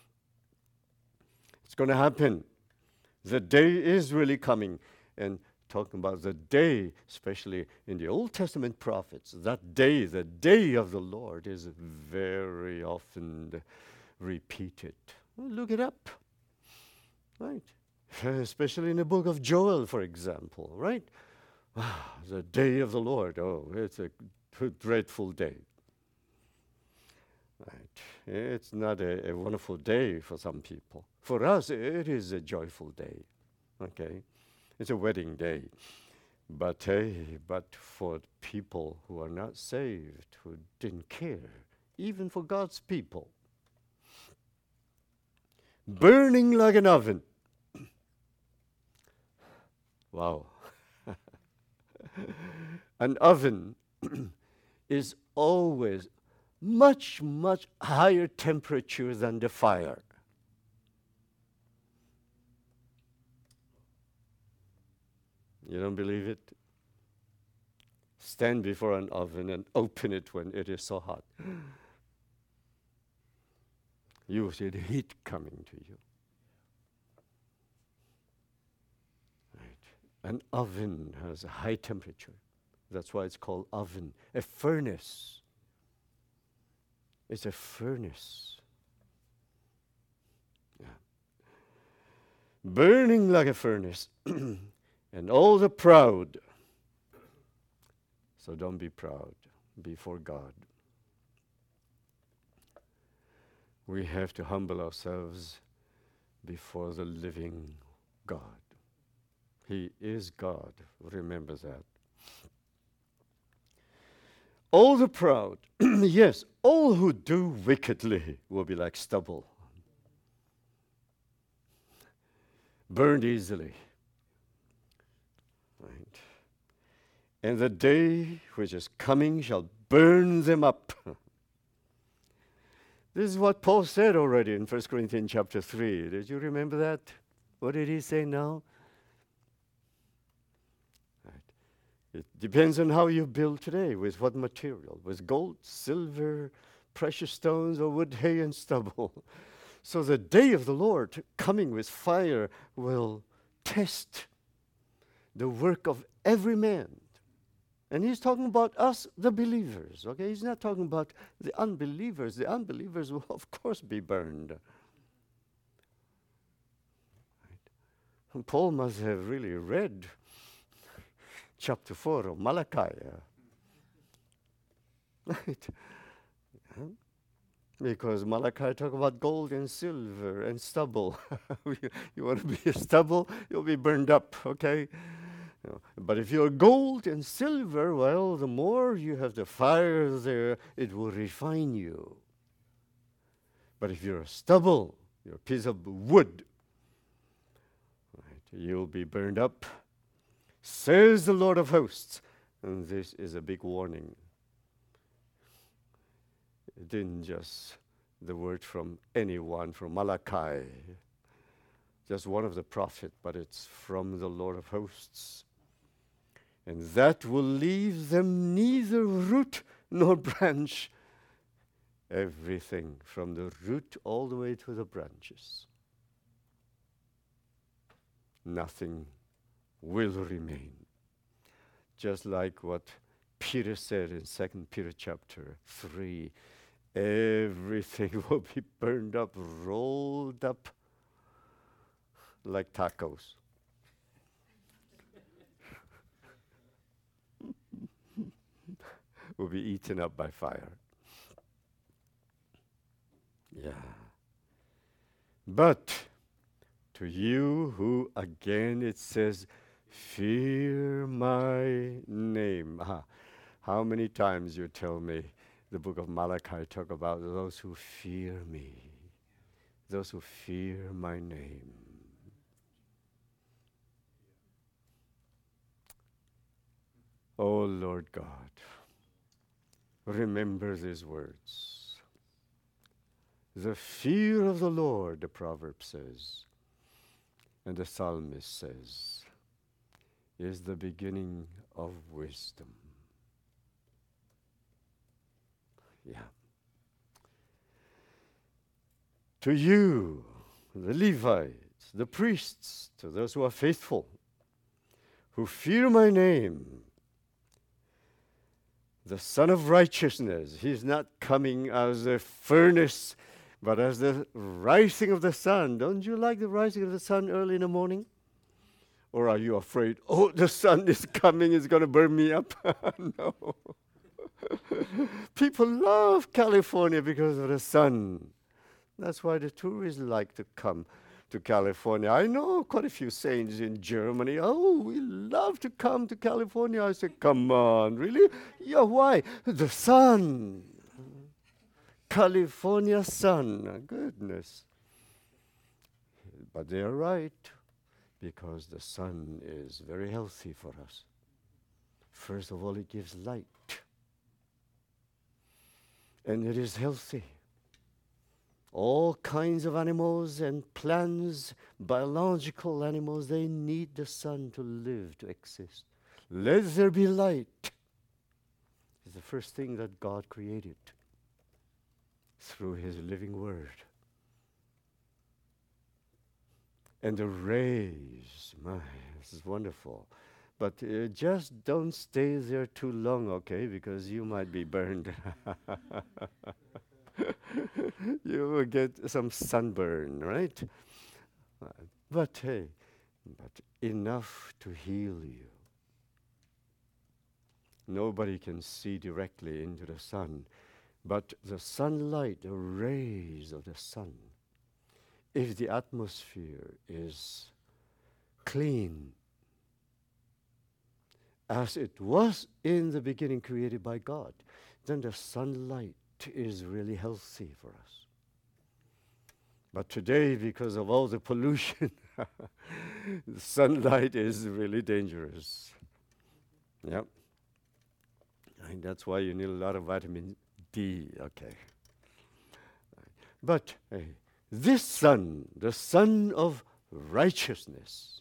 It's going to happen. The day is really coming. And talking about the day, especially in the Old Testament prophets, that day, the day of the Lord, is very often repeated. Well, look it up, right? Especially in the book of Joel, for example, right? Ah, the day of the Lord, oh, it's a dreadful day. Right? It's not a, a wonderful day for some people. For us, it is a joyful day, okay? It's a wedding day. But hey, but for people who are not saved, who didn't care, even for God's people, burning like an oven. Wow. An oven is always much, much higher temperature than the fire. You don't believe it? Stand before an oven and open it when it is so hot. You see the heat coming to you. Right. An oven has a high temperature. That's why it's called oven. A furnace. It's a furnace. Yeah. Burning like a furnace. And all the proud. So don't be proud before God. We have to humble ourselves before the living God. He is God. Remember that. All the proud, yes, all who do wickedly will be like stubble, burned easily. Right. And the day which is coming shall burn them up. This is what Paul said already in First Corinthians chapter three. Did you remember that? What did he say now? Right. It depends on how you build today, with what material, with gold, silver, precious stones, or wood, hay, and stubble. So the day of the Lord coming with fire will test the work of every man. And he's talking about us, the believers, okay? He's not talking about the unbelievers. The unbelievers will, of course, be burned. Right. And Paul must have really read chapter four of Malachi. Uh, right? Yeah. Because Malachi talk about gold and silver and stubble. you, you want to be a stubble, you'll be burned up, okay? You know, but if you're gold and silver, well, the more you have the fire there, it will refine you. But if you're a stubble, you're a piece of wood, right, you'll be burned up, says the Lord of hosts. And this is a big warning. It didn't just the word from anyone, from Malachi, just one of the prophets, but it's from the Lord of hosts. And that will leave them neither root nor branch. Everything from the root all the way to the branches. Nothing will remain. Just like what Peter said in Second Peter chapter three. Everything will be burned up, rolled up like tacos. will be eaten up by fire. Yeah. But to you who, again, it says, fear my name. Ah, how many times you tell me the book of Malachi talk about those who fear me, those who fear my name. Oh Lord God, remember these words. The fear of the Lord, the proverb says, and the psalmist says, is the beginning of wisdom. Yeah. To you, the Levites, the priests, to those who are faithful, who fear my name, the Son of Righteousness, he's not coming as a furnace, but as the rising of the sun. Don't you like the rising of the sun early in the morning? Or are you afraid, oh, the sun is coming, it's going to burn me up? No. People love California because of the sun. That's why the tourists like to come to California. I know quite a few saints in Germany. Oh, we love to come to California. I said, come on, really? Yeah, why? The sun. California sun. Goodness. But they are right, because the sun is very healthy for us. First of all, it gives light. And it is healthy. All kinds of animals and plants, biological animals, they need the sun to live, to exist. Let there be light. It's the first thing that God created through his living word. And the rays, my, this is wonderful. But uh, just don't stay there too long, okay, because you might be burned. You will get some sunburn, right? Uh, but hey, but enough to heal you. Nobody can see directly into the sun, but the sunlight, the rays of the sun, if the atmosphere is clean, as it was in the beginning created by God, then the sunlight is really healthy for us. But today, because of all the pollution, the sunlight is really dangerous. Yep. And that's why you need a lot of vitamin D, okay. But hey, this sun, the sun of righteousness,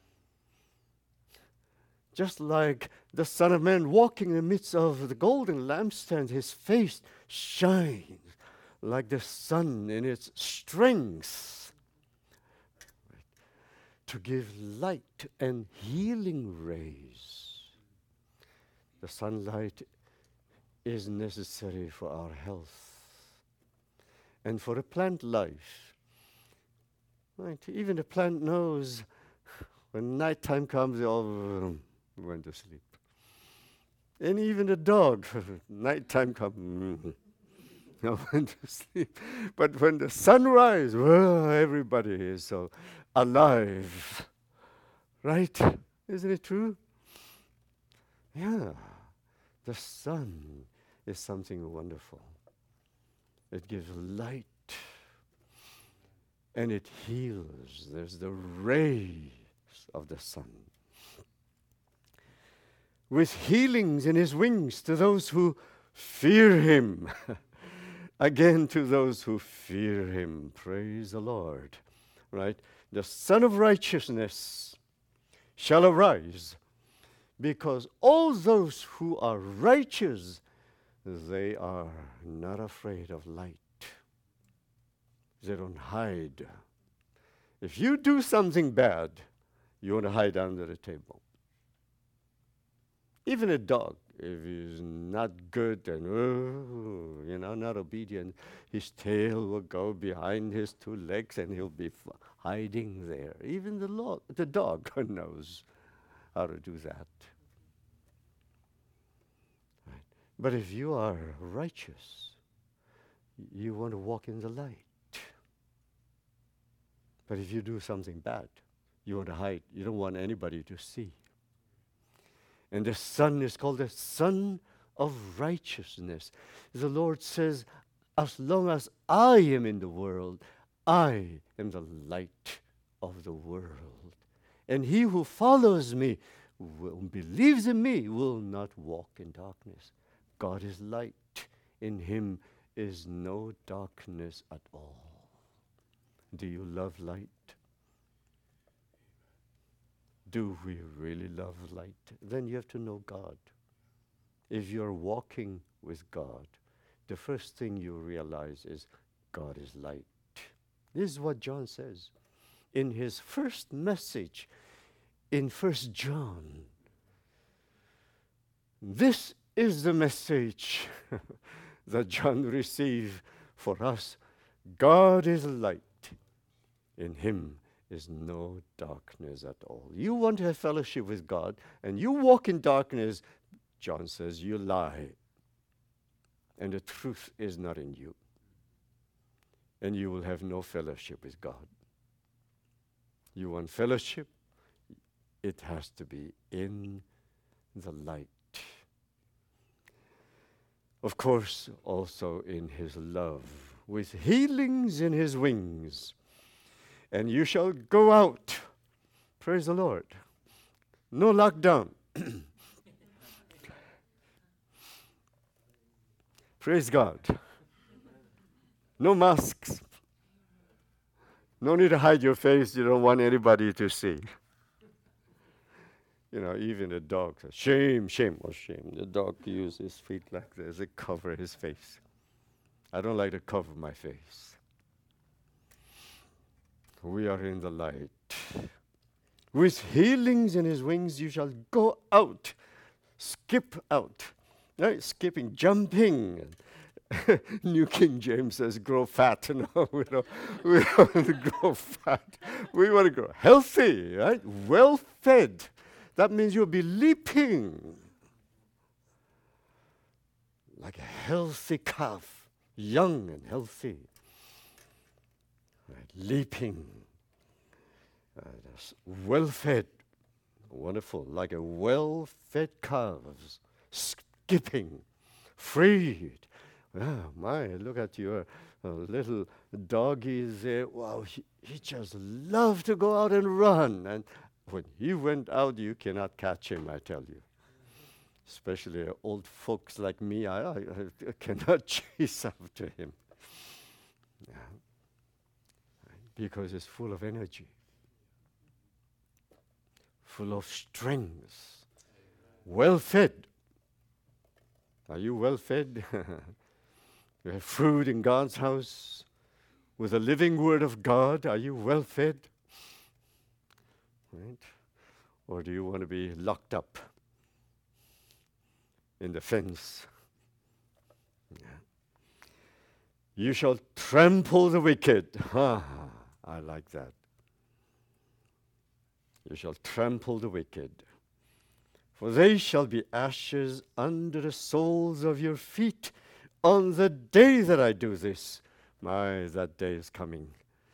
just like the Son of Man walking in the midst of the golden lampstand, his face shines like the sun in its strength, right, to give light and healing rays. The sunlight is necessary for our health and for a plant life. Right? Even the plant knows when nighttime comes, they all went to sleep. And even the dog, nighttime comes, I went to sleep. But when the sun rises, well, everybody is so alive. Right? Isn't it true? Yeah. The sun is something wonderful. It gives light. And it heals. There's the rays of the sun. With healings in his wings to those who fear him. Again, to those who fear him. Praise the Lord. Right? The Son of Righteousness shall arise, because all those who are righteous, they are not afraid of light. They don't hide. If you do something bad, you want to hide under the table. Even a dog, if he's not good and, oh, you know, not obedient, his tail will go behind his two legs and he'll be f- hiding there. Even the, lo- the dog knows how to do that. Right. But if you are righteous, you want to walk in the light. But if you do something bad, you want to hide. You don't want anybody to see. And the Son is called the Son of Righteousness. The Lord says, as long as I am in the world, I am the light of the world. And he who follows me, who believes in me, will not walk in darkness. God is light. In him is no darkness at all. Do you love light? Do we really love light? Then you have to know God. If you're walking with God, the first thing you realize is God is light. This is what John says in his first message in First John. This is the message that John received for us. God is light. In him is no darkness at all. You want to have fellowship with God, and you walk in darkness, John says, you lie. And the truth is not in you. And you will have no fellowship with God. You want fellowship? It has to be in the light. Of course, also in his love, with healings in his wings. And you shall go out. Praise the Lord. No lockdown. Praise God. No masks. No need to hide your face. You don't want anybody to see. You know, even the dog says, shame, shame, oh shame. The dog uses his feet like this to cover his face. I don't like to cover my face. We are in the light. With healings in his wings you shall go out. Skip out. Right? Skipping, jumping. New King James says grow fat. No, we don't, we don't want to grow fat. We want to grow healthy, right? Well fed. That means you'll be leaping like a healthy calf, young and healthy. Right, leaping, uh, well fed, wonderful, like a well fed calf, skipping, freed. Ah, my, look at your uh, little doggies there. Wow, he, he just loved to go out and run. And when he went out, you cannot catch him, I tell you. Especially uh, old folks like me, I, I, I cannot chase after him. Yeah. Because it's full of energy, full of strength, well fed. Are you well fed? You have food in God's house with the living word of God. Are you well fed? Right? Or do you want to be locked up in the fence? Yeah. You shall trample the wicked. Ha! I like that. You shall trample the wicked. For they shall be ashes under the soles of your feet on the day that I do this. My, that day is coming.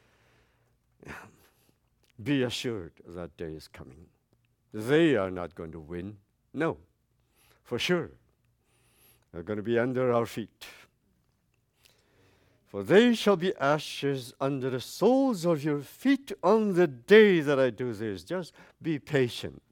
Be assured that day is coming. They are not going to win. No, for sure. They're going to be under our feet. For they shall be ashes under the soles of your feet on the day that I do this. Just be patient.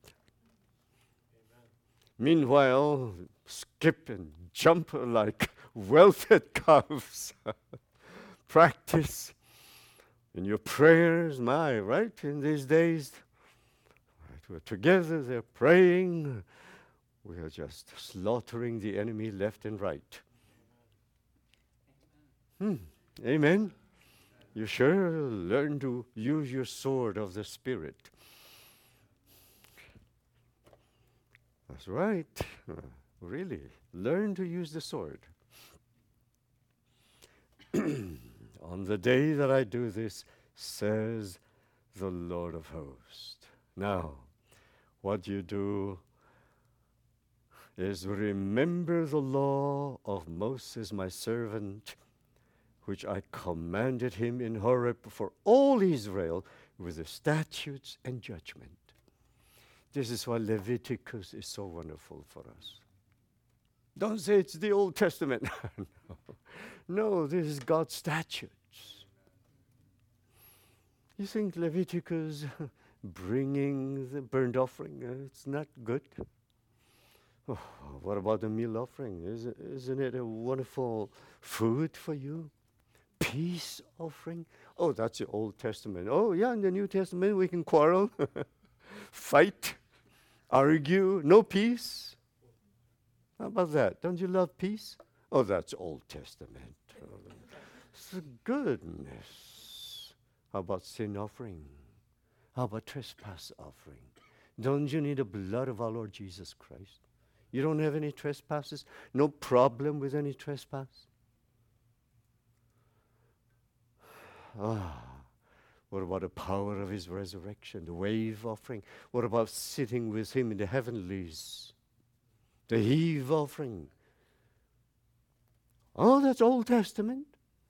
Amen. Meanwhile, skip and jump like well-fed calves. Practice in your prayers, my, right? In these days, right, we're together, they're praying. We are just slaughtering the enemy left and right. Hmm. Amen. You sure learn to use your sword of the Spirit. That's right. Uh, really, learn to use the sword. On the day that I do this, says the Lord of hosts. Now, what you do is, remember the law of Moses, my servant, which I commanded him in Horeb for all Israel with the statutes and judgment. This is why Leviticus is so wonderful for us. Don't say it's the Old Testament. No. No, this is God's statutes. You think Leviticus bringing the burnt offering, uh, it's not good? Oh, what about the meal offering? Is it, isn't it a wonderful food for you? Peace offering? Oh, that's the Old Testament. Oh, yeah, in the New Testament we can quarrel, fight, argue, no peace. How about that? Don't you love peace? Oh, that's Old Testament. Oh, it's goodness. How about sin offering? How about trespass offering? Don't you need the blood of our Lord Jesus Christ? You don't have any trespasses? No problem with any trespass? Ah, what about the power of his resurrection, the wave offering? What about sitting with him in the heavenlies? The heave offering. Oh, that's Old Testament.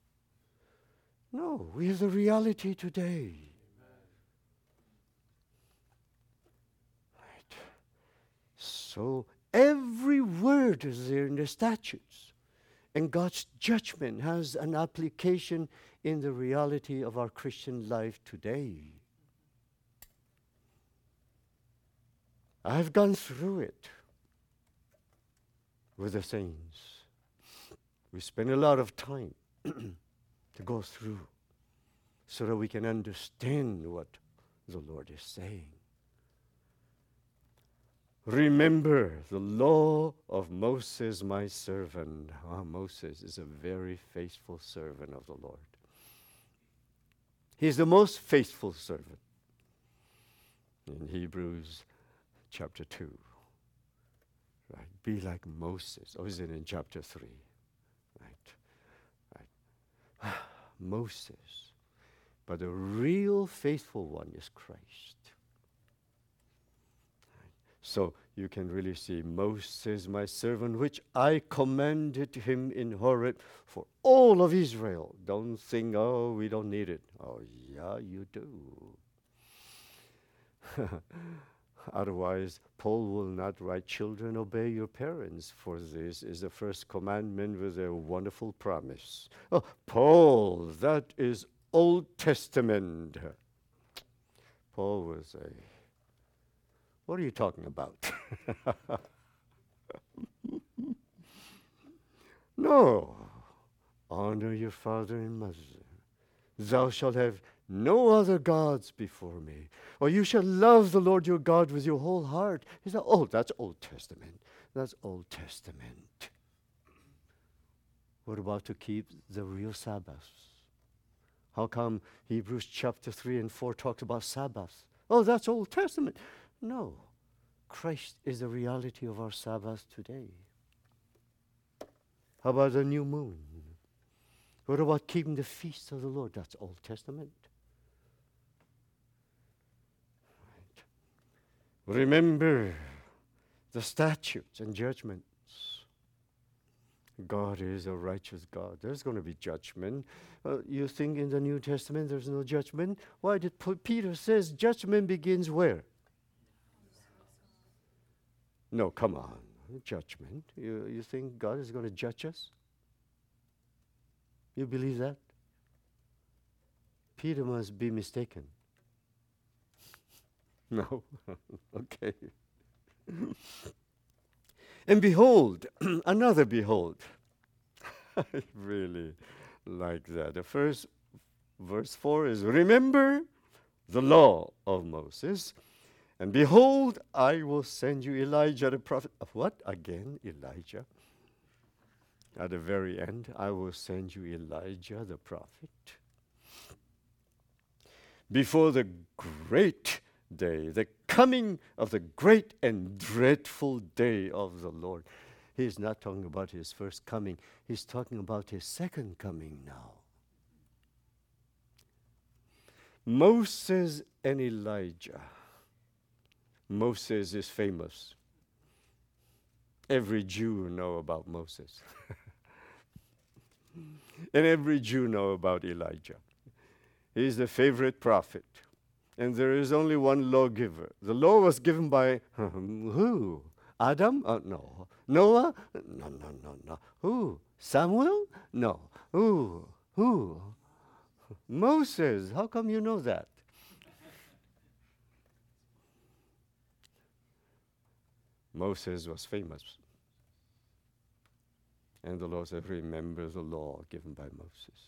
No, we have the reality today. Right. So every word is there in the statutes. And God's judgment has an application in the reality of our Christian life today. I've gone through it with the saints. We spend a lot of time to go through so that we can understand what the Lord is saying. Remember the law of Moses, my servant. Ah, Moses is a very faithful servant of the Lord. He's the most faithful servant. In Hebrews chapter two. Right? Be like Moses. Or is it in chapter three? Right? Right. Moses. But the real faithful one is Christ. So you can really see Moses, my servant, which I commanded him in Horeb for all of Israel. Don't think, oh, we don't need it. Oh, yeah, you do. Otherwise, Paul will not write, children, obey your parents, for this is the first commandment with a wonderful promise. Oh, Paul, that is Old Testament. Paul will say, what are you talking about? No. Honor your father and mother. Thou shalt have no other gods before me. Or you shall love the Lord your God with your whole heart. He said, oh, that's Old Testament. That's Old Testament. What about to keep the real Sabbaths? How come Hebrews chapter three and four talks about Sabbath? Oh, that's Old Testament. No. Christ is the reality of our Sabbath today. How about the new moon? What about keeping the feast of the Lord? That's Old Testament. Right. Remember the statutes and judgments. God is a righteous God. There's going to be judgment. Uh, you think in the New Testament there's no judgment? Why did P- Peter says judgment begins where? No, come on. Judgment. You, you think God is going to judge us? You believe that? Peter must be mistaken. No? Okay. And behold, another behold. I really like that. The first verse four is, remember the law of Moses. And behold, I will send you Elijah the prophet. Of what? Again, Elijah. At the very end, I will send you Elijah the prophet. Before the great day, the coming of the great and dreadful day of the Lord. He's not talking about his first coming. He's talking about his second coming now. Moses and Elijah. Moses is famous. Every Jew know about Moses. And every Jew know about Elijah. He's the favorite prophet. And there is only one lawgiver. The law was given by who? Adam? Uh, no. Noah? No, no, no, no. Who? Samuel? No. Who? Who? Moses. How come you know that? Moses was famous. And the Lord said, remember the law given by Moses.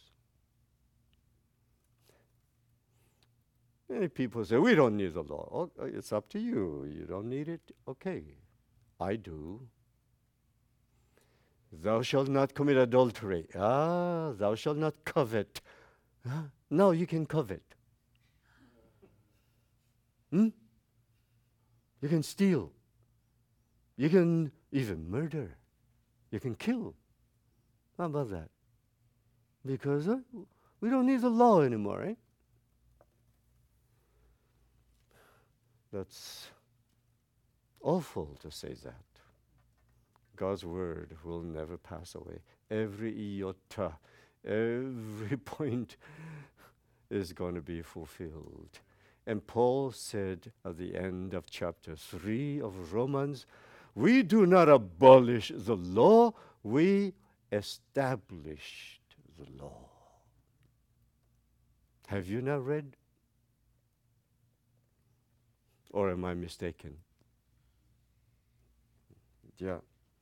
Many people say, we don't need the law. Oh, it's up to you. You don't need it? Okay. I do. Thou shalt not commit adultery. Ah, thou shalt not covet. Huh? No, you can covet. Hmm? You can steal. You can even murder. You can kill. How about that? Because uh, we don't need the law anymore, eh? That's awful to say that. God's word will never pass away. Every iota, every point is going to be fulfilled. And Paul said at the end of chapter three of Romans, we do not abolish the law, we established the law. Have you not read? Or am I mistaken? Yeah.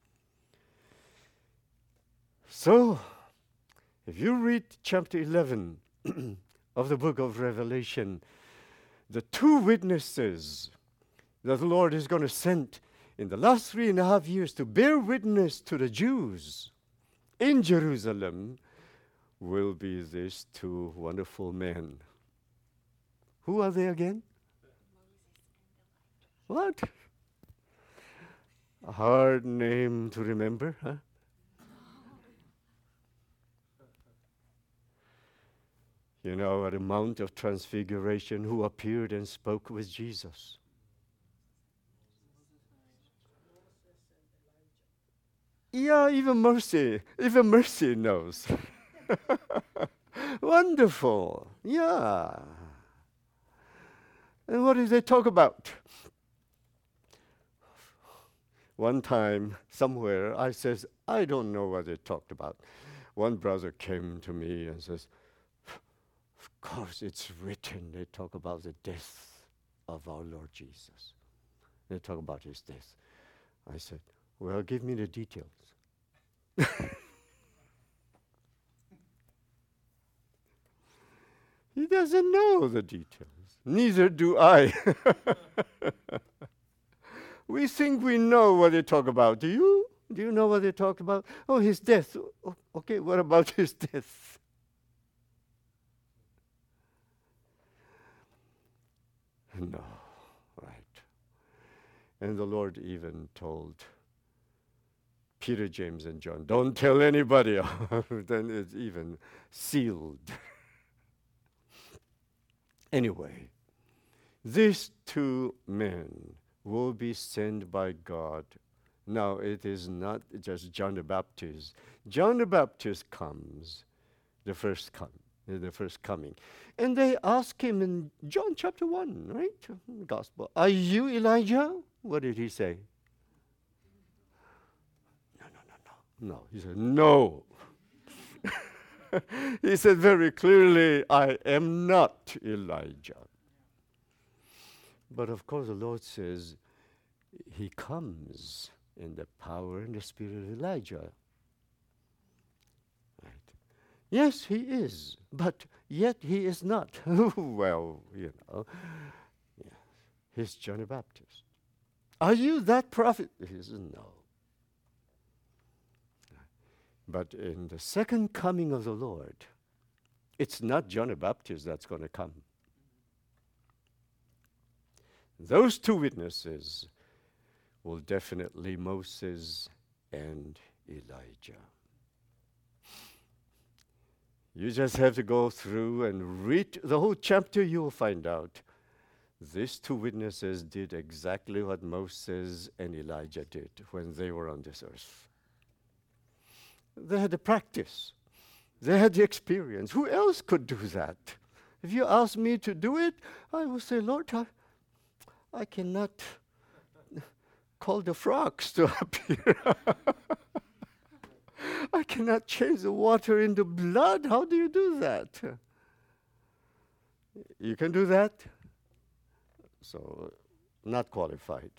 So, if you read chapter eleven of the book of Revelation, the two witnesses that the Lord is going to send in the last three and a half years to bear witness to the Jews in Jerusalem will be these two wonderful men. Who are they again? What? A hard name to remember, huh? You know, at the Mount of Transfiguration, who appeared and spoke with Jesus? Yeah, even Mercy, even Mercy knows. Wonderful, yeah. And what did they talk about? One time, somewhere, I says, I don't know what they talked about. One brother came to me and says, of course, it's written. They talk about the death of our Lord Jesus. They talk about his death. I said, well, give me the details. He doesn't know the details. Neither do I. We think we know what they talk about. Do you? Do you know what they talk about? Oh, his death. Oh, okay, what about his death? No, right. And the Lord even told Peter, James, and John, don't tell anybody. Then it's even sealed. Anyway, these two men will be sent by God. Now, it is not just John the Baptist. John the Baptist comes, the first come, the first coming. And they ask him in John chapter one, right? Gospel. Are you Elijah? What did he say? No, no, no, no. No. He said, no. He said very clearly, I am not Elijah. But of course, the Lord says, he comes in the power and the spirit of Elijah. Right. Yes, he is, but yet he is not. Well, you know, yes. He's John the Baptist. Are you that prophet? He says, no. But in the second coming of the Lord, it's not John the Baptist that's going to come. Those two witnesses will definitely Moses and Elijah. You just have to go through and read the whole chapter, you will find out These two witnesses did exactly what Moses and Elijah did when they were on this earth. They had the practice. They had the experience. Who else could do that? If you ask me to do it, I will say, Lord, I, I cannot call the frogs to appear. I cannot change the water into blood. How do you do that? You can do that? So, not qualified.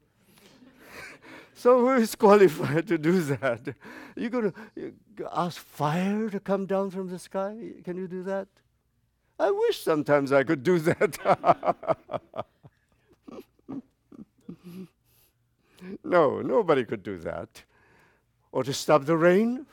So who is qualified to do that? You're going to ask fire to come down from the sky? Can you do that? I wish sometimes I could do that. No, nobody could do that. Or to stop the rain?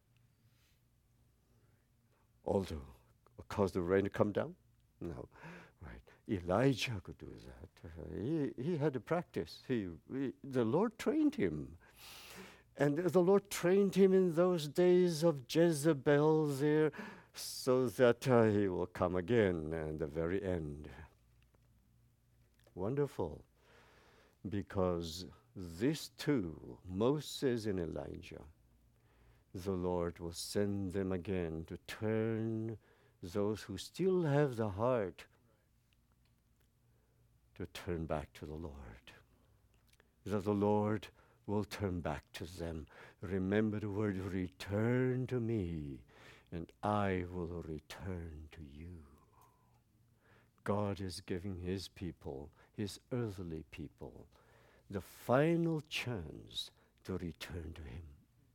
Although, cause the rain to come down? No. Right. Elijah could do that. Uh, he, he had a practice. He, he, the Lord trained him. And the Lord trained him in those days of Jezebel there so that uh, he will come again at the very end. Wonderful. Because these two, Moses and Elijah, the Lord will send them again to turn those who still have the heart to turn back to the Lord. That the Lord will turn back to them. Remember the word, return to me, and I will return to you. God is giving his people, his earthly people, the final chance to return to him,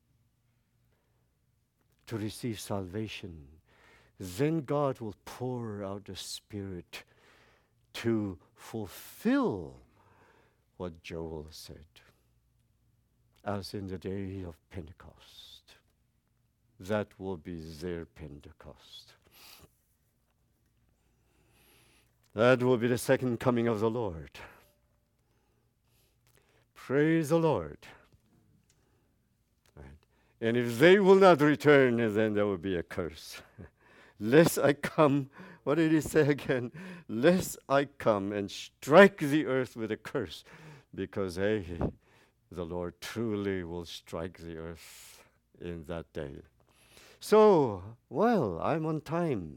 to receive salvation. Then God will pour out the Spirit to fulfill what Joel said, as in the day of Pentecost. That will be their Pentecost. That will be the second coming of the Lord. Praise the Lord. Right. And if they will not return, then there will be a curse. Lest I come, what did he say again? Lest I come and strike the earth with a curse, because hey, the Lord truly will strike the earth in that day. So, well, I'm on time.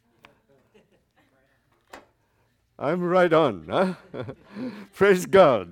I'm right on, huh? Praise God.